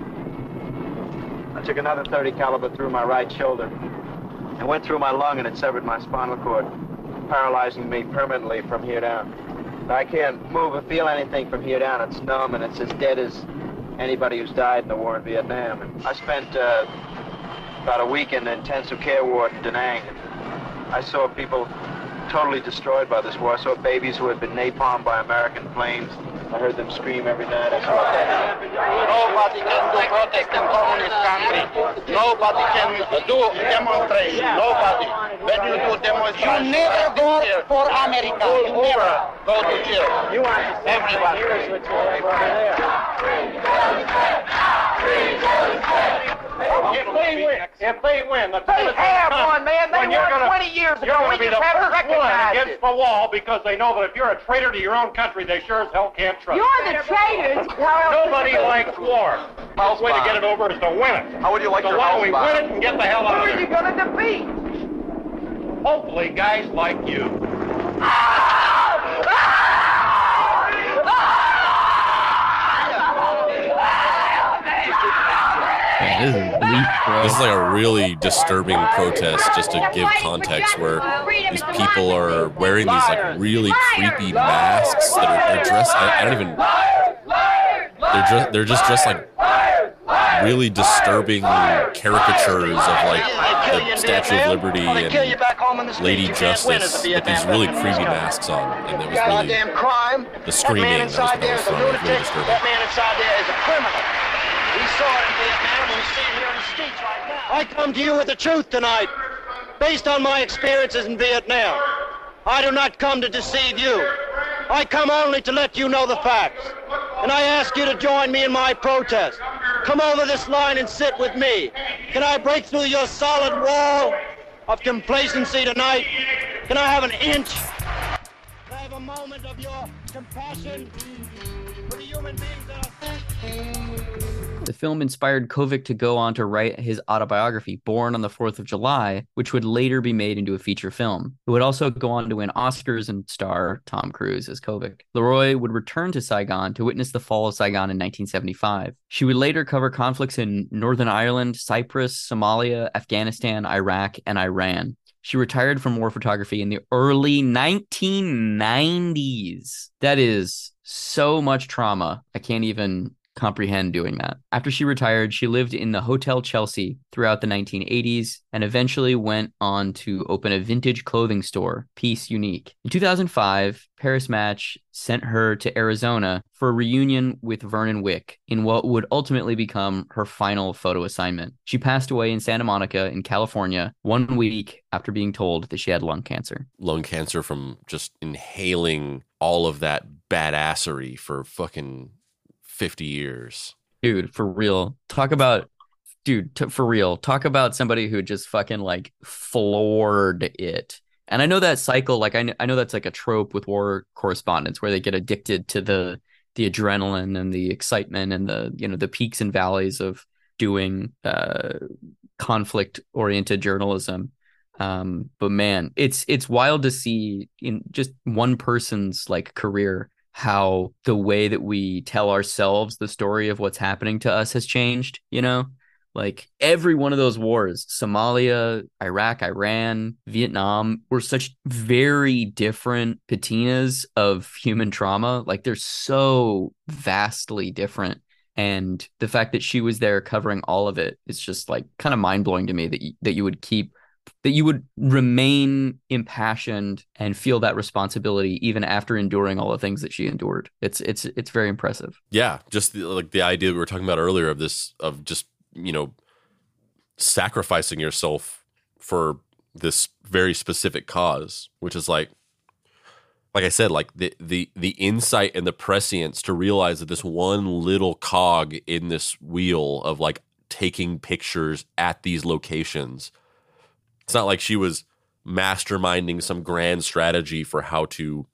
I took another thirty caliber through my right shoulder and went through my lung, and it severed my spinal cord, paralyzing me permanently from here down. I can't move or feel anything from here down. It's numb and it's as dead as anybody who's died in the war in Vietnam. And I spent uh, about a week in the intensive care ward in Da Nang. I saw people totally destroyed by this war. I saw babies who had been napalmed by American planes. I heard them scream every night. I saw Nobody can do protest in communist country. Nobody can do demonstration. Nobody. When you do demonstration, you never go for America. You never go to jail. You want everybody. If they win, if they win, the They have won, man. They won twenty years ago. You're going We to be just the haven't first one recognized against it. the wall because they know that if you're a traitor to your own country, they sure as hell can't trust you. You're the traitors. Nobody likes war. The best way to get it over is to win it. How would you like so your why don't we house win back? it and get the hell out Who of are you here? going to defeat? Hopefully, guys like you. Yeah, this is bleak, bro. This is like a really disturbing protest, just to give context, where these people are wearing these like really creepy masks that are they're dressed. I, I don't even. They're just they're just dressed like really disturbing caricatures of like the Statue of Liberty and Lady Justice with these really creepy masks on, and it was really Goddamn crime. the screaming that was That man inside kind there of is a fun. It was really lunatic. disturbing. That man inside there is a criminal. We saw it in Vietnam. We see it here in the streets right now. I come to you with the truth tonight, based on my experiences in Vietnam. I do not come to deceive you. I come only to let you know the facts. And I ask you to join me in my protest. Come over this line and sit with me. Can I break through your solid wall of complacency tonight? Can I have an inch? Can I have a moment of your compassion for the human beings that are... The film inspired Kovic to go on to write his autobiography, Born on the fourth of July, which would later be made into a feature film. It would also go on to win Oscars and star Tom Cruise as Kovic. Leroy would return to Saigon to witness the fall of Saigon in nineteen seventy-five. She would later cover conflicts in Northern Ireland, Cyprus, Somalia, Afghanistan, Iraq, and Iran. She retired from war photography in the early nineteen nineties. That is so much trauma. I can't even comprehend doing that. After she retired, she lived in the Hotel Chelsea throughout the nineteen eighties and eventually went on to open a vintage clothing store, Peace Unique. In two thousand five, Paris Match sent her to Arizona for a reunion with Vernon Wick in what would ultimately become her final photo assignment. She passed away in Santa Monica in California one week after being told that she had lung cancer. Lung cancer from just inhaling all of that badassery for fucking fifty years. Dude, for real. Talk about, dude, t- for real. Talk about somebody who just fucking like floored it. And I know that cycle, like I, kn- I know that's like a trope with war correspondents where they get addicted to the the adrenaline and the excitement and the, you know, the peaks and valleys of doing uh, conflict oriented journalism. Um, but man, it's it's wild to see in just one person's like career how the way that we tell ourselves the story of what's happening to us has changed, you know? Like every one of those wars, Somalia, Iraq, Iran, Vietnam, were such very different patinas of human trauma. Like they're so vastly different. And the fact that she was there covering all of it is just like kind of mind blowing to me that you, that you would keep that you would remain impassioned and feel that responsibility even after enduring all the things that she endured. It's it's it's very impressive. Yeah, just the, like the idea we were talking about earlier of this, of just, you know, sacrificing yourself for this very specific cause, which is like, like I said, like the the the insight and the prescience to realize that this one little cog in this wheel of like taking pictures at these locations. It's not like she was masterminding some grand strategy for how to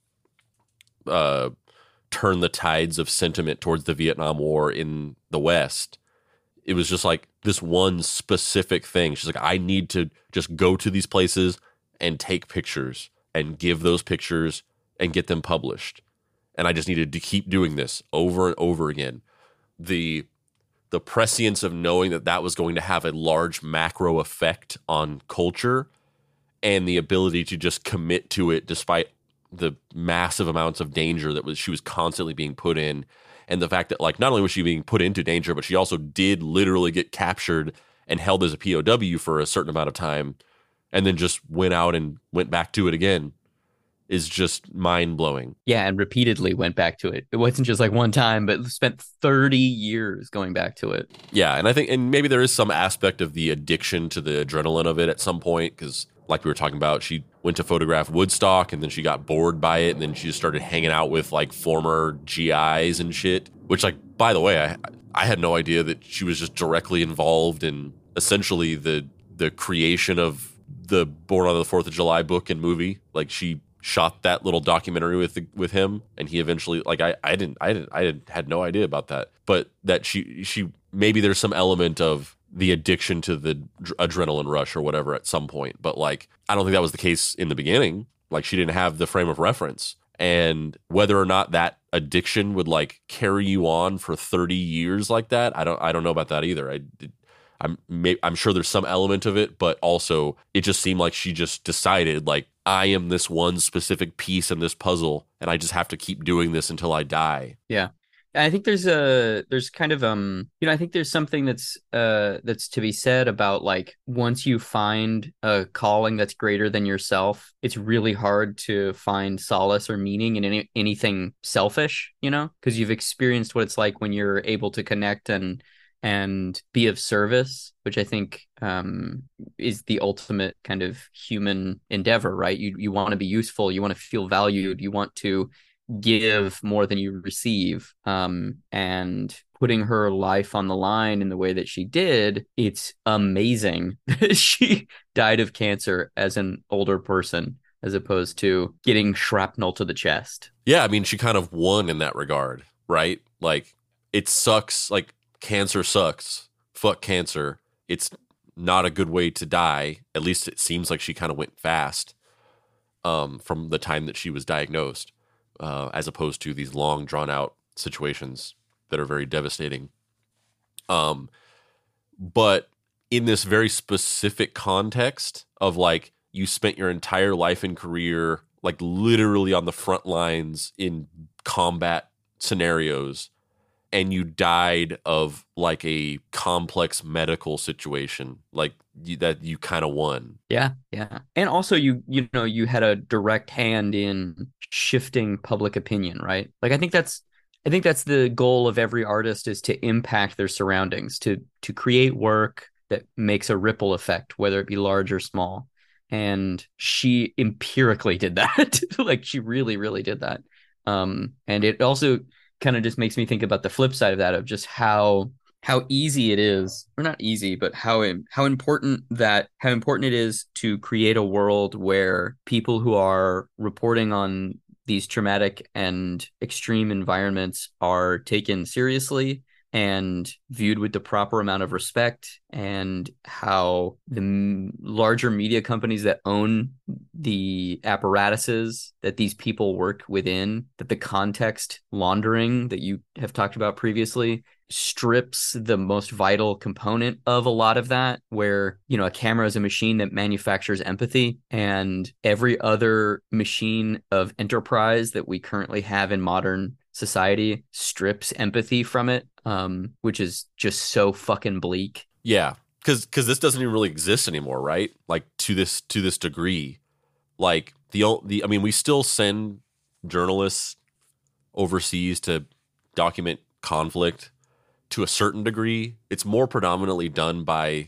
uh, turn the tides of sentiment towards the Vietnam War in the West. It was just like this one specific thing. She's like, I need to just go to these places and take pictures and give those pictures and get them published. And I just needed to keep doing this over and over again. The the prescience of knowing that that was going to have a large macro effect on culture, and the ability to just commit to it despite the massive amounts of danger that was she was constantly being put in. And the fact that, like, not only was she being put into danger, but she also did literally get captured and held as a P O W for a certain amount of time, and then just went out and went back to it again, is just mind-blowing. Yeah, and repeatedly went back to it. It wasn't just like one time, but spent thirty years going back to it. Yeah, and I think, and maybe there is some aspect of the addiction to the adrenaline of it at some point, because like we were talking about, she went to photograph Woodstock, and then she got bored by it, and then she just started hanging out with, like, former G Is and shit, which, like, by the way, I I had no idea that she was just directly involved in essentially the the creation of the Born on the Fourth of July book and movie. Like, she shot that little documentary with the, with him, and he eventually, like, I, I didn't I didn't I didn't, had no idea about that, but that she she maybe there's some element of the addiction to the dr- adrenaline rush or whatever at some point, but like I don't think that was the case in the beginning. Like, she didn't have the frame of reference, and whether or not that addiction would like carry you on for thirty years like that, I don't I don't know about that either. I I'm may, I'm sure there's some element of it, but also it just seemed like she just decided, like, I am this one specific piece in this puzzle, and I just have to keep doing this until I die. Yeah. And I think there's a there's kind of um you know I think there's something that's uh that's to be said about, like, once you find a calling that's greater than yourself, it's really hard to find solace or meaning in any anything selfish, you know, because you've experienced what it's like when you're able to connect and and be of service, which I think um, is the ultimate kind of human endeavor, right? You you want to be useful, you want to feel valued, you want to give more than you receive. Um, and putting her life on the line in the way that she did, it's amazing. She died of cancer as an older person, as opposed to getting shrapnel to the chest. Yeah, I mean, she kind of won in that regard, right? Like, it sucks, like, cancer sucks. Fuck cancer. It's not a good way to die. At least it seems like she kind of went fast um, from the time that she was diagnosed, uh, as opposed to these long, drawn-out situations that are very devastating. Um, but in this very specific context of, like, you spent your entire life and career, like, literally on the front lines in combat scenarios, and you died of, like, a complex medical situation, like, you, that you kind of won. Yeah, yeah. And also, you you know, you had a direct hand in shifting public opinion, right? Like, I think that's I think that's the goal of every artist, is to impact their surroundings, to to create work that makes a ripple effect, whether it be large or small. And she empirically did that. Like, she really, really did that. Um, and it also kind of just makes me think about the flip side of that, of just how how easy it is, or not easy, but how how important that how important it is to create a world where people who are reporting on these traumatic and extreme environments are taken seriously and viewed with the proper amount of respect, and how the m- larger media companies that own the apparatuses that these people work within, that the context laundering that you have talked about previously strips the most vital component of a lot of that, where, you know, a camera is a machine that manufactures empathy, and every other machine of enterprise that we currently have in modern society strips empathy from it, um, which is just so fucking bleak. Yeah. because because this doesn't even really exist anymore, right? Like to this to this degree, like the o- the I mean, we still send journalists overseas to document conflict to a certain degree. It's more predominantly done by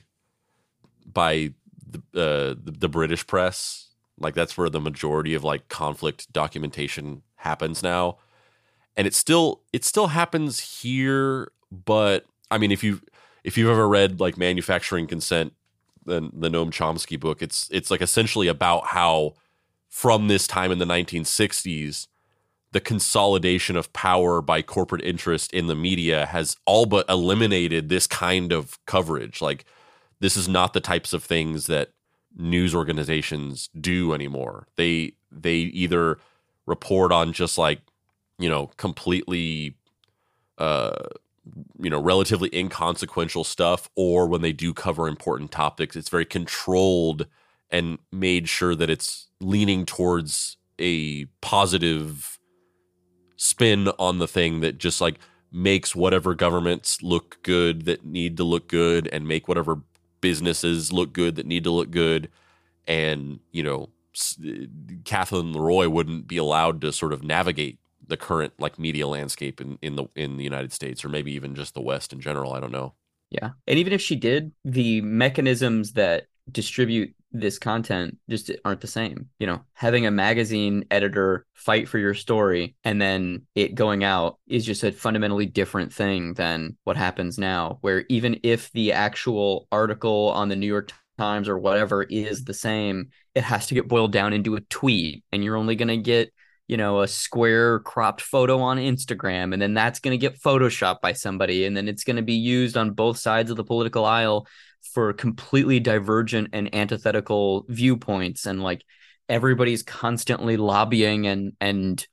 by the uh, the, the British press. Like that's where the majority of like conflict documentation happens now, and it still it still happens here. But I mean, if you if you've ever read like Manufacturing Consent, the the Noam Chomsky book, it's it's like essentially about how from this time in the nineteen sixties, the consolidation of power by corporate interest in the media has all but eliminated this kind of coverage. Like this is not the types of things that news organizations do anymore. They they either report on just like, you know, completely uh you know, relatively inconsequential stuff, or when they do cover important topics, it's very controlled and made sure that it's leaning towards a positive spin on the thing that just like makes whatever governments look good that need to look good, and make whatever businesses look good that need to look good. And, you know, Kathleen Leroy wouldn't be allowed to sort of navigate the current like media landscape in, in the in the United States, or maybe even just the West in general. I don't know. Yeah. And even if she did, the mechanisms that distribute this content just aren't the same. You know, having a magazine editor fight for your story and then it going out is just a fundamentally different thing than what happens now, where even if the actual article on the New York Times or whatever is the same, it has to get boiled down into a tweet, and you're only going to get, you know, a square cropped photo on Instagram, and then that's going to get photoshopped by somebody, and then it's going to be used on both sides of the political aisle for completely divergent and antithetical viewpoints. And like everybody's constantly lobbying, and and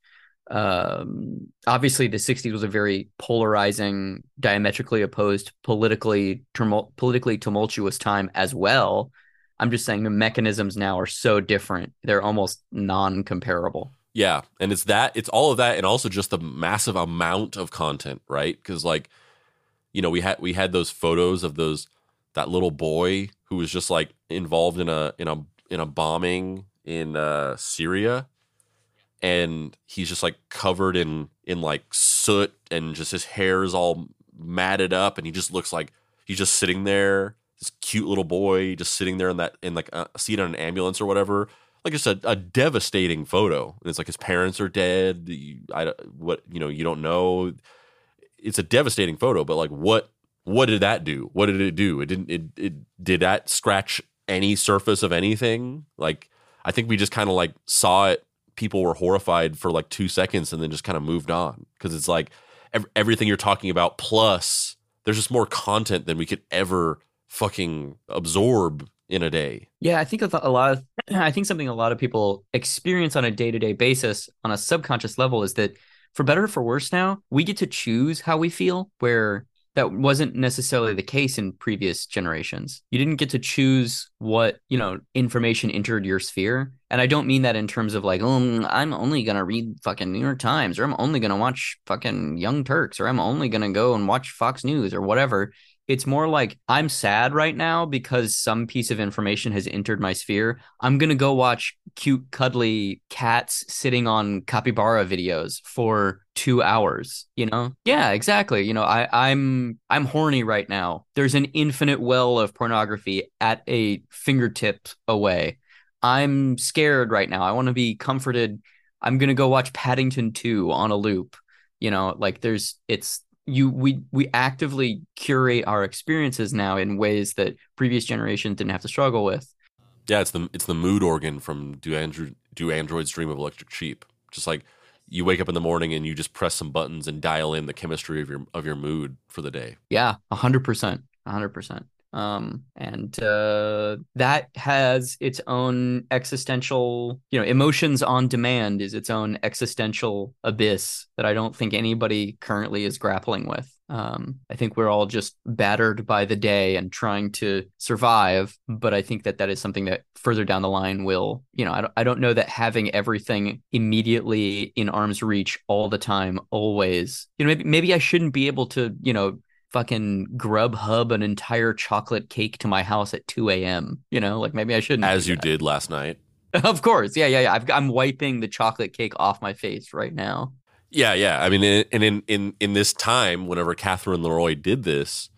um obviously the sixties was a very polarizing, diametrically opposed, politically tumult politically tumultuous time as well. I'm just saying the mechanisms now are so different, they're almost non-comparable. Yeah, and it's that, it's all of that, and also just the massive amount of content, right? Because like, you know, we had we had those photos of those that little boy who was just like involved in a in a in a bombing in uh, Syria, and he's just like covered in in like soot, and just his hair is all matted up, and he just looks like he's just sitting there, this cute little boy just sitting there in that in like a seat on an ambulance or whatever. Like it's a, a devastating photo. And it's like his parents are dead. You, I, what you know, you don't know. It's a devastating photo. But like, what what did that do? What did it do? It didn't. It, it did that scratch any surface of anything? Like, I think we just kind of like saw it. People were horrified for like two seconds and then just kind of moved on, because it's like ev- everything you're talking about. Plus, there's just more content than we could ever fucking absorb in a day. Yeah, I think a lot of I think something a lot of people experience on a day-to-day basis on a subconscious level is that, for better or for worse now, we get to choose how we feel, where that wasn't necessarily the case in previous generations. You didn't get to choose what, you know, information entered your sphere. And I don't mean that in terms of like, oh, I'm only going to read fucking New York Times, or I'm only going to watch fucking Young Turks, or I'm only going to go and watch Fox News or whatever. It's more like, I'm sad right now because some piece of information has entered my sphere. I'm going to go watch cute, cuddly cats sitting on capybara videos for two hours, you know? Yeah, exactly. You know, I, I'm I'm horny right now. There's an infinite well of pornography at a fingertip away. I'm scared right now. I want to be comforted. I'm going to go watch Paddington two on a loop. You know, like there's, it's, you we we actively curate our experiences now in ways that previous generations didn't have to struggle with. Yeah, it's the it's the mood organ from Do Andro- Do Androids Dream of Electric Sheep. Just like you wake up in the morning and you just press some buttons and dial in the chemistry of your of your mood for the day. Yeah, a hundred percent, a hundred percent. Um, and uh, that has its own existential, you know, emotions on demand is its own existential abyss that I don't think anybody currently is grappling with. Um, I think we're all just battered by the day and trying to survive. But I think that that is something that further down the line will, you know, I don't, I don't know that having everything immediately in arm's reach all the time, always, you know, maybe, maybe I shouldn't be able to, you know, fucking Grubhub an entire chocolate cake to my house at two a.m. You know, like maybe I shouldn't. As you did last night. Of course. Yeah, yeah, yeah. I've, I'm wiping the chocolate cake off my face right now. Yeah, yeah. I mean, in, and in, in, in this time, whenever Catherine Leroy did this,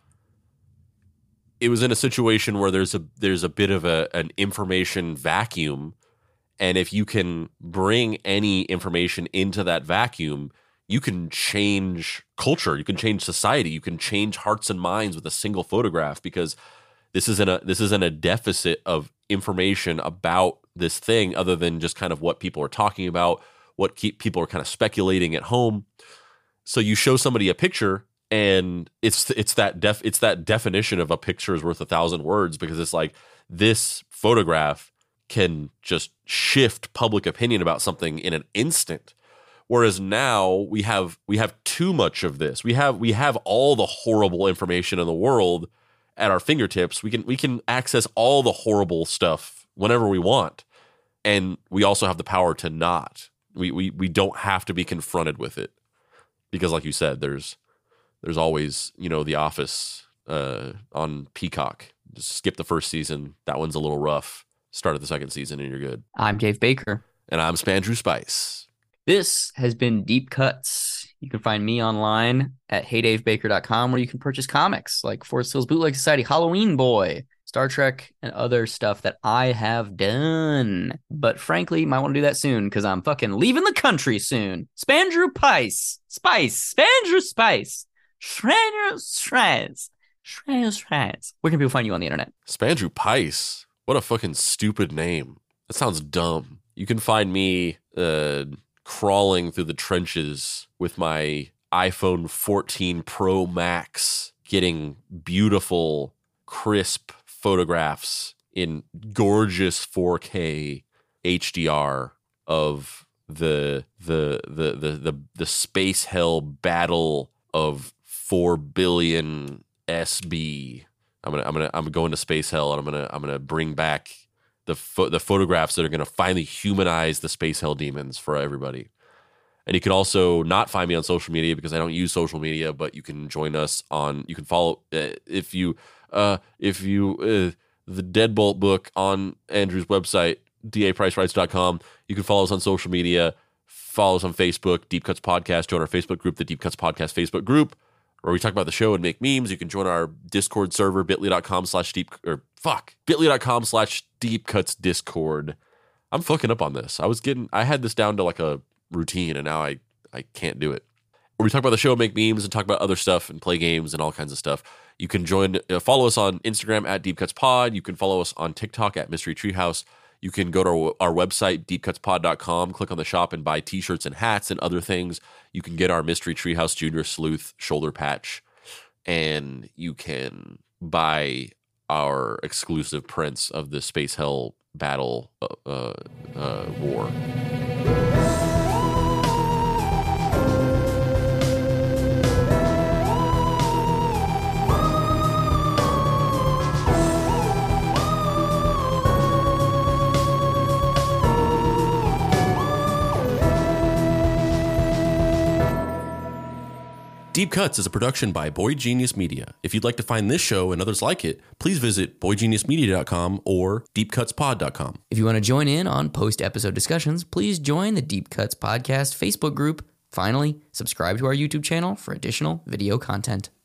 it was in a situation where there's a there's a bit of a an information vacuum. And if you can bring any information into that vacuum, you can change culture, you can change society, you can change hearts and minds with a single photograph, because this isn't a this isn't a deficit of information about this thing other than just kind of what people are talking about, what keep, people are kind of speculating at home. So you show somebody a picture, and it's it's that def it's that definition of a picture is worth a thousand words, because it's like this photograph can just shift public opinion about something in an instant. Whereas now we have we have too much of this. We have we have all the horrible information in the world at our fingertips. We can we can access all the horrible stuff whenever we want, and we also have the power to not. We we we don't have to be confronted with it, because, like you said, there's there's always, you know, The Office uh, on Peacock. Just skip the first season. That one's a little rough. Start at the second season and you're good. I'm Dave Baker. And I'm Spandrew Spice. This has been Deep Cuts. You can find me online at hey dave baker dot com, where you can purchase comics like Forest Hills Bootleg Society, Halloween Boy, Star Trek, and other stuff that I have done. But frankly, might want to do that soon, because I'm fucking leaving the country soon. Spandrew Pice. Spice. Spandrew Spice. Shredder Shreds. Shredder Shreds. Where can people find you on the internet? Spandrew Pice. What a fucking stupid name. That sounds dumb. You can find me uh, crawling through the trenches with my iPhone fourteen Pro Max, getting beautiful, crisp photographs in gorgeous four K H D R of the the the the the, the space hell battle of four billion S B. I'm gonna, I'm gonna, I'm going to space hell, and I'm gonna, I'm gonna bring back the pho- the photographs that are gonna finally humanize the space hell demons for everybody. And you can also not find me on social media, because I don't use social media, but you can join us on. You can follow uh, if you, uh, if you uh, the Deadbolt book on Andrew's website, d a price writes dot com. You can follow us on social media. Follow us on Facebook, Deep Cuts Podcast. Join our Facebook group, the Deep Cuts Podcast Facebook group, where we talk about the show and make memes. You can join our Discord server, bit.ly.com slash deep, or fuck, bit.ly.com slash deep cuts Discord. I'm fucking up on this. I was getting, I had this down to like a routine, and now I, I can't do it. Where we talk about the show, make memes, and talk about other stuff and play games and all kinds of stuff. You can join, uh, follow us on Instagram at Deep Cuts Pod. You can follow us on TikTok at Mystery Treehouse. You can go to our, our website, deep cuts pod dot com, click on the shop and buy t-shirts and hats and other things. You can get our Mystery Treehouse Junior Sleuth shoulder patch, and you can buy our exclusive prints of the Space Hell Battle uh, uh, uh, War. Deep Cuts is a production by Boy Genius Media. If you'd like to find this show and others like it, please visit boy genius media dot com or deep cuts pod dot com. If you want to join in on post-episode discussions, please join the Deep Cuts Podcast Facebook group. Finally, subscribe to our YouTube channel for additional video content.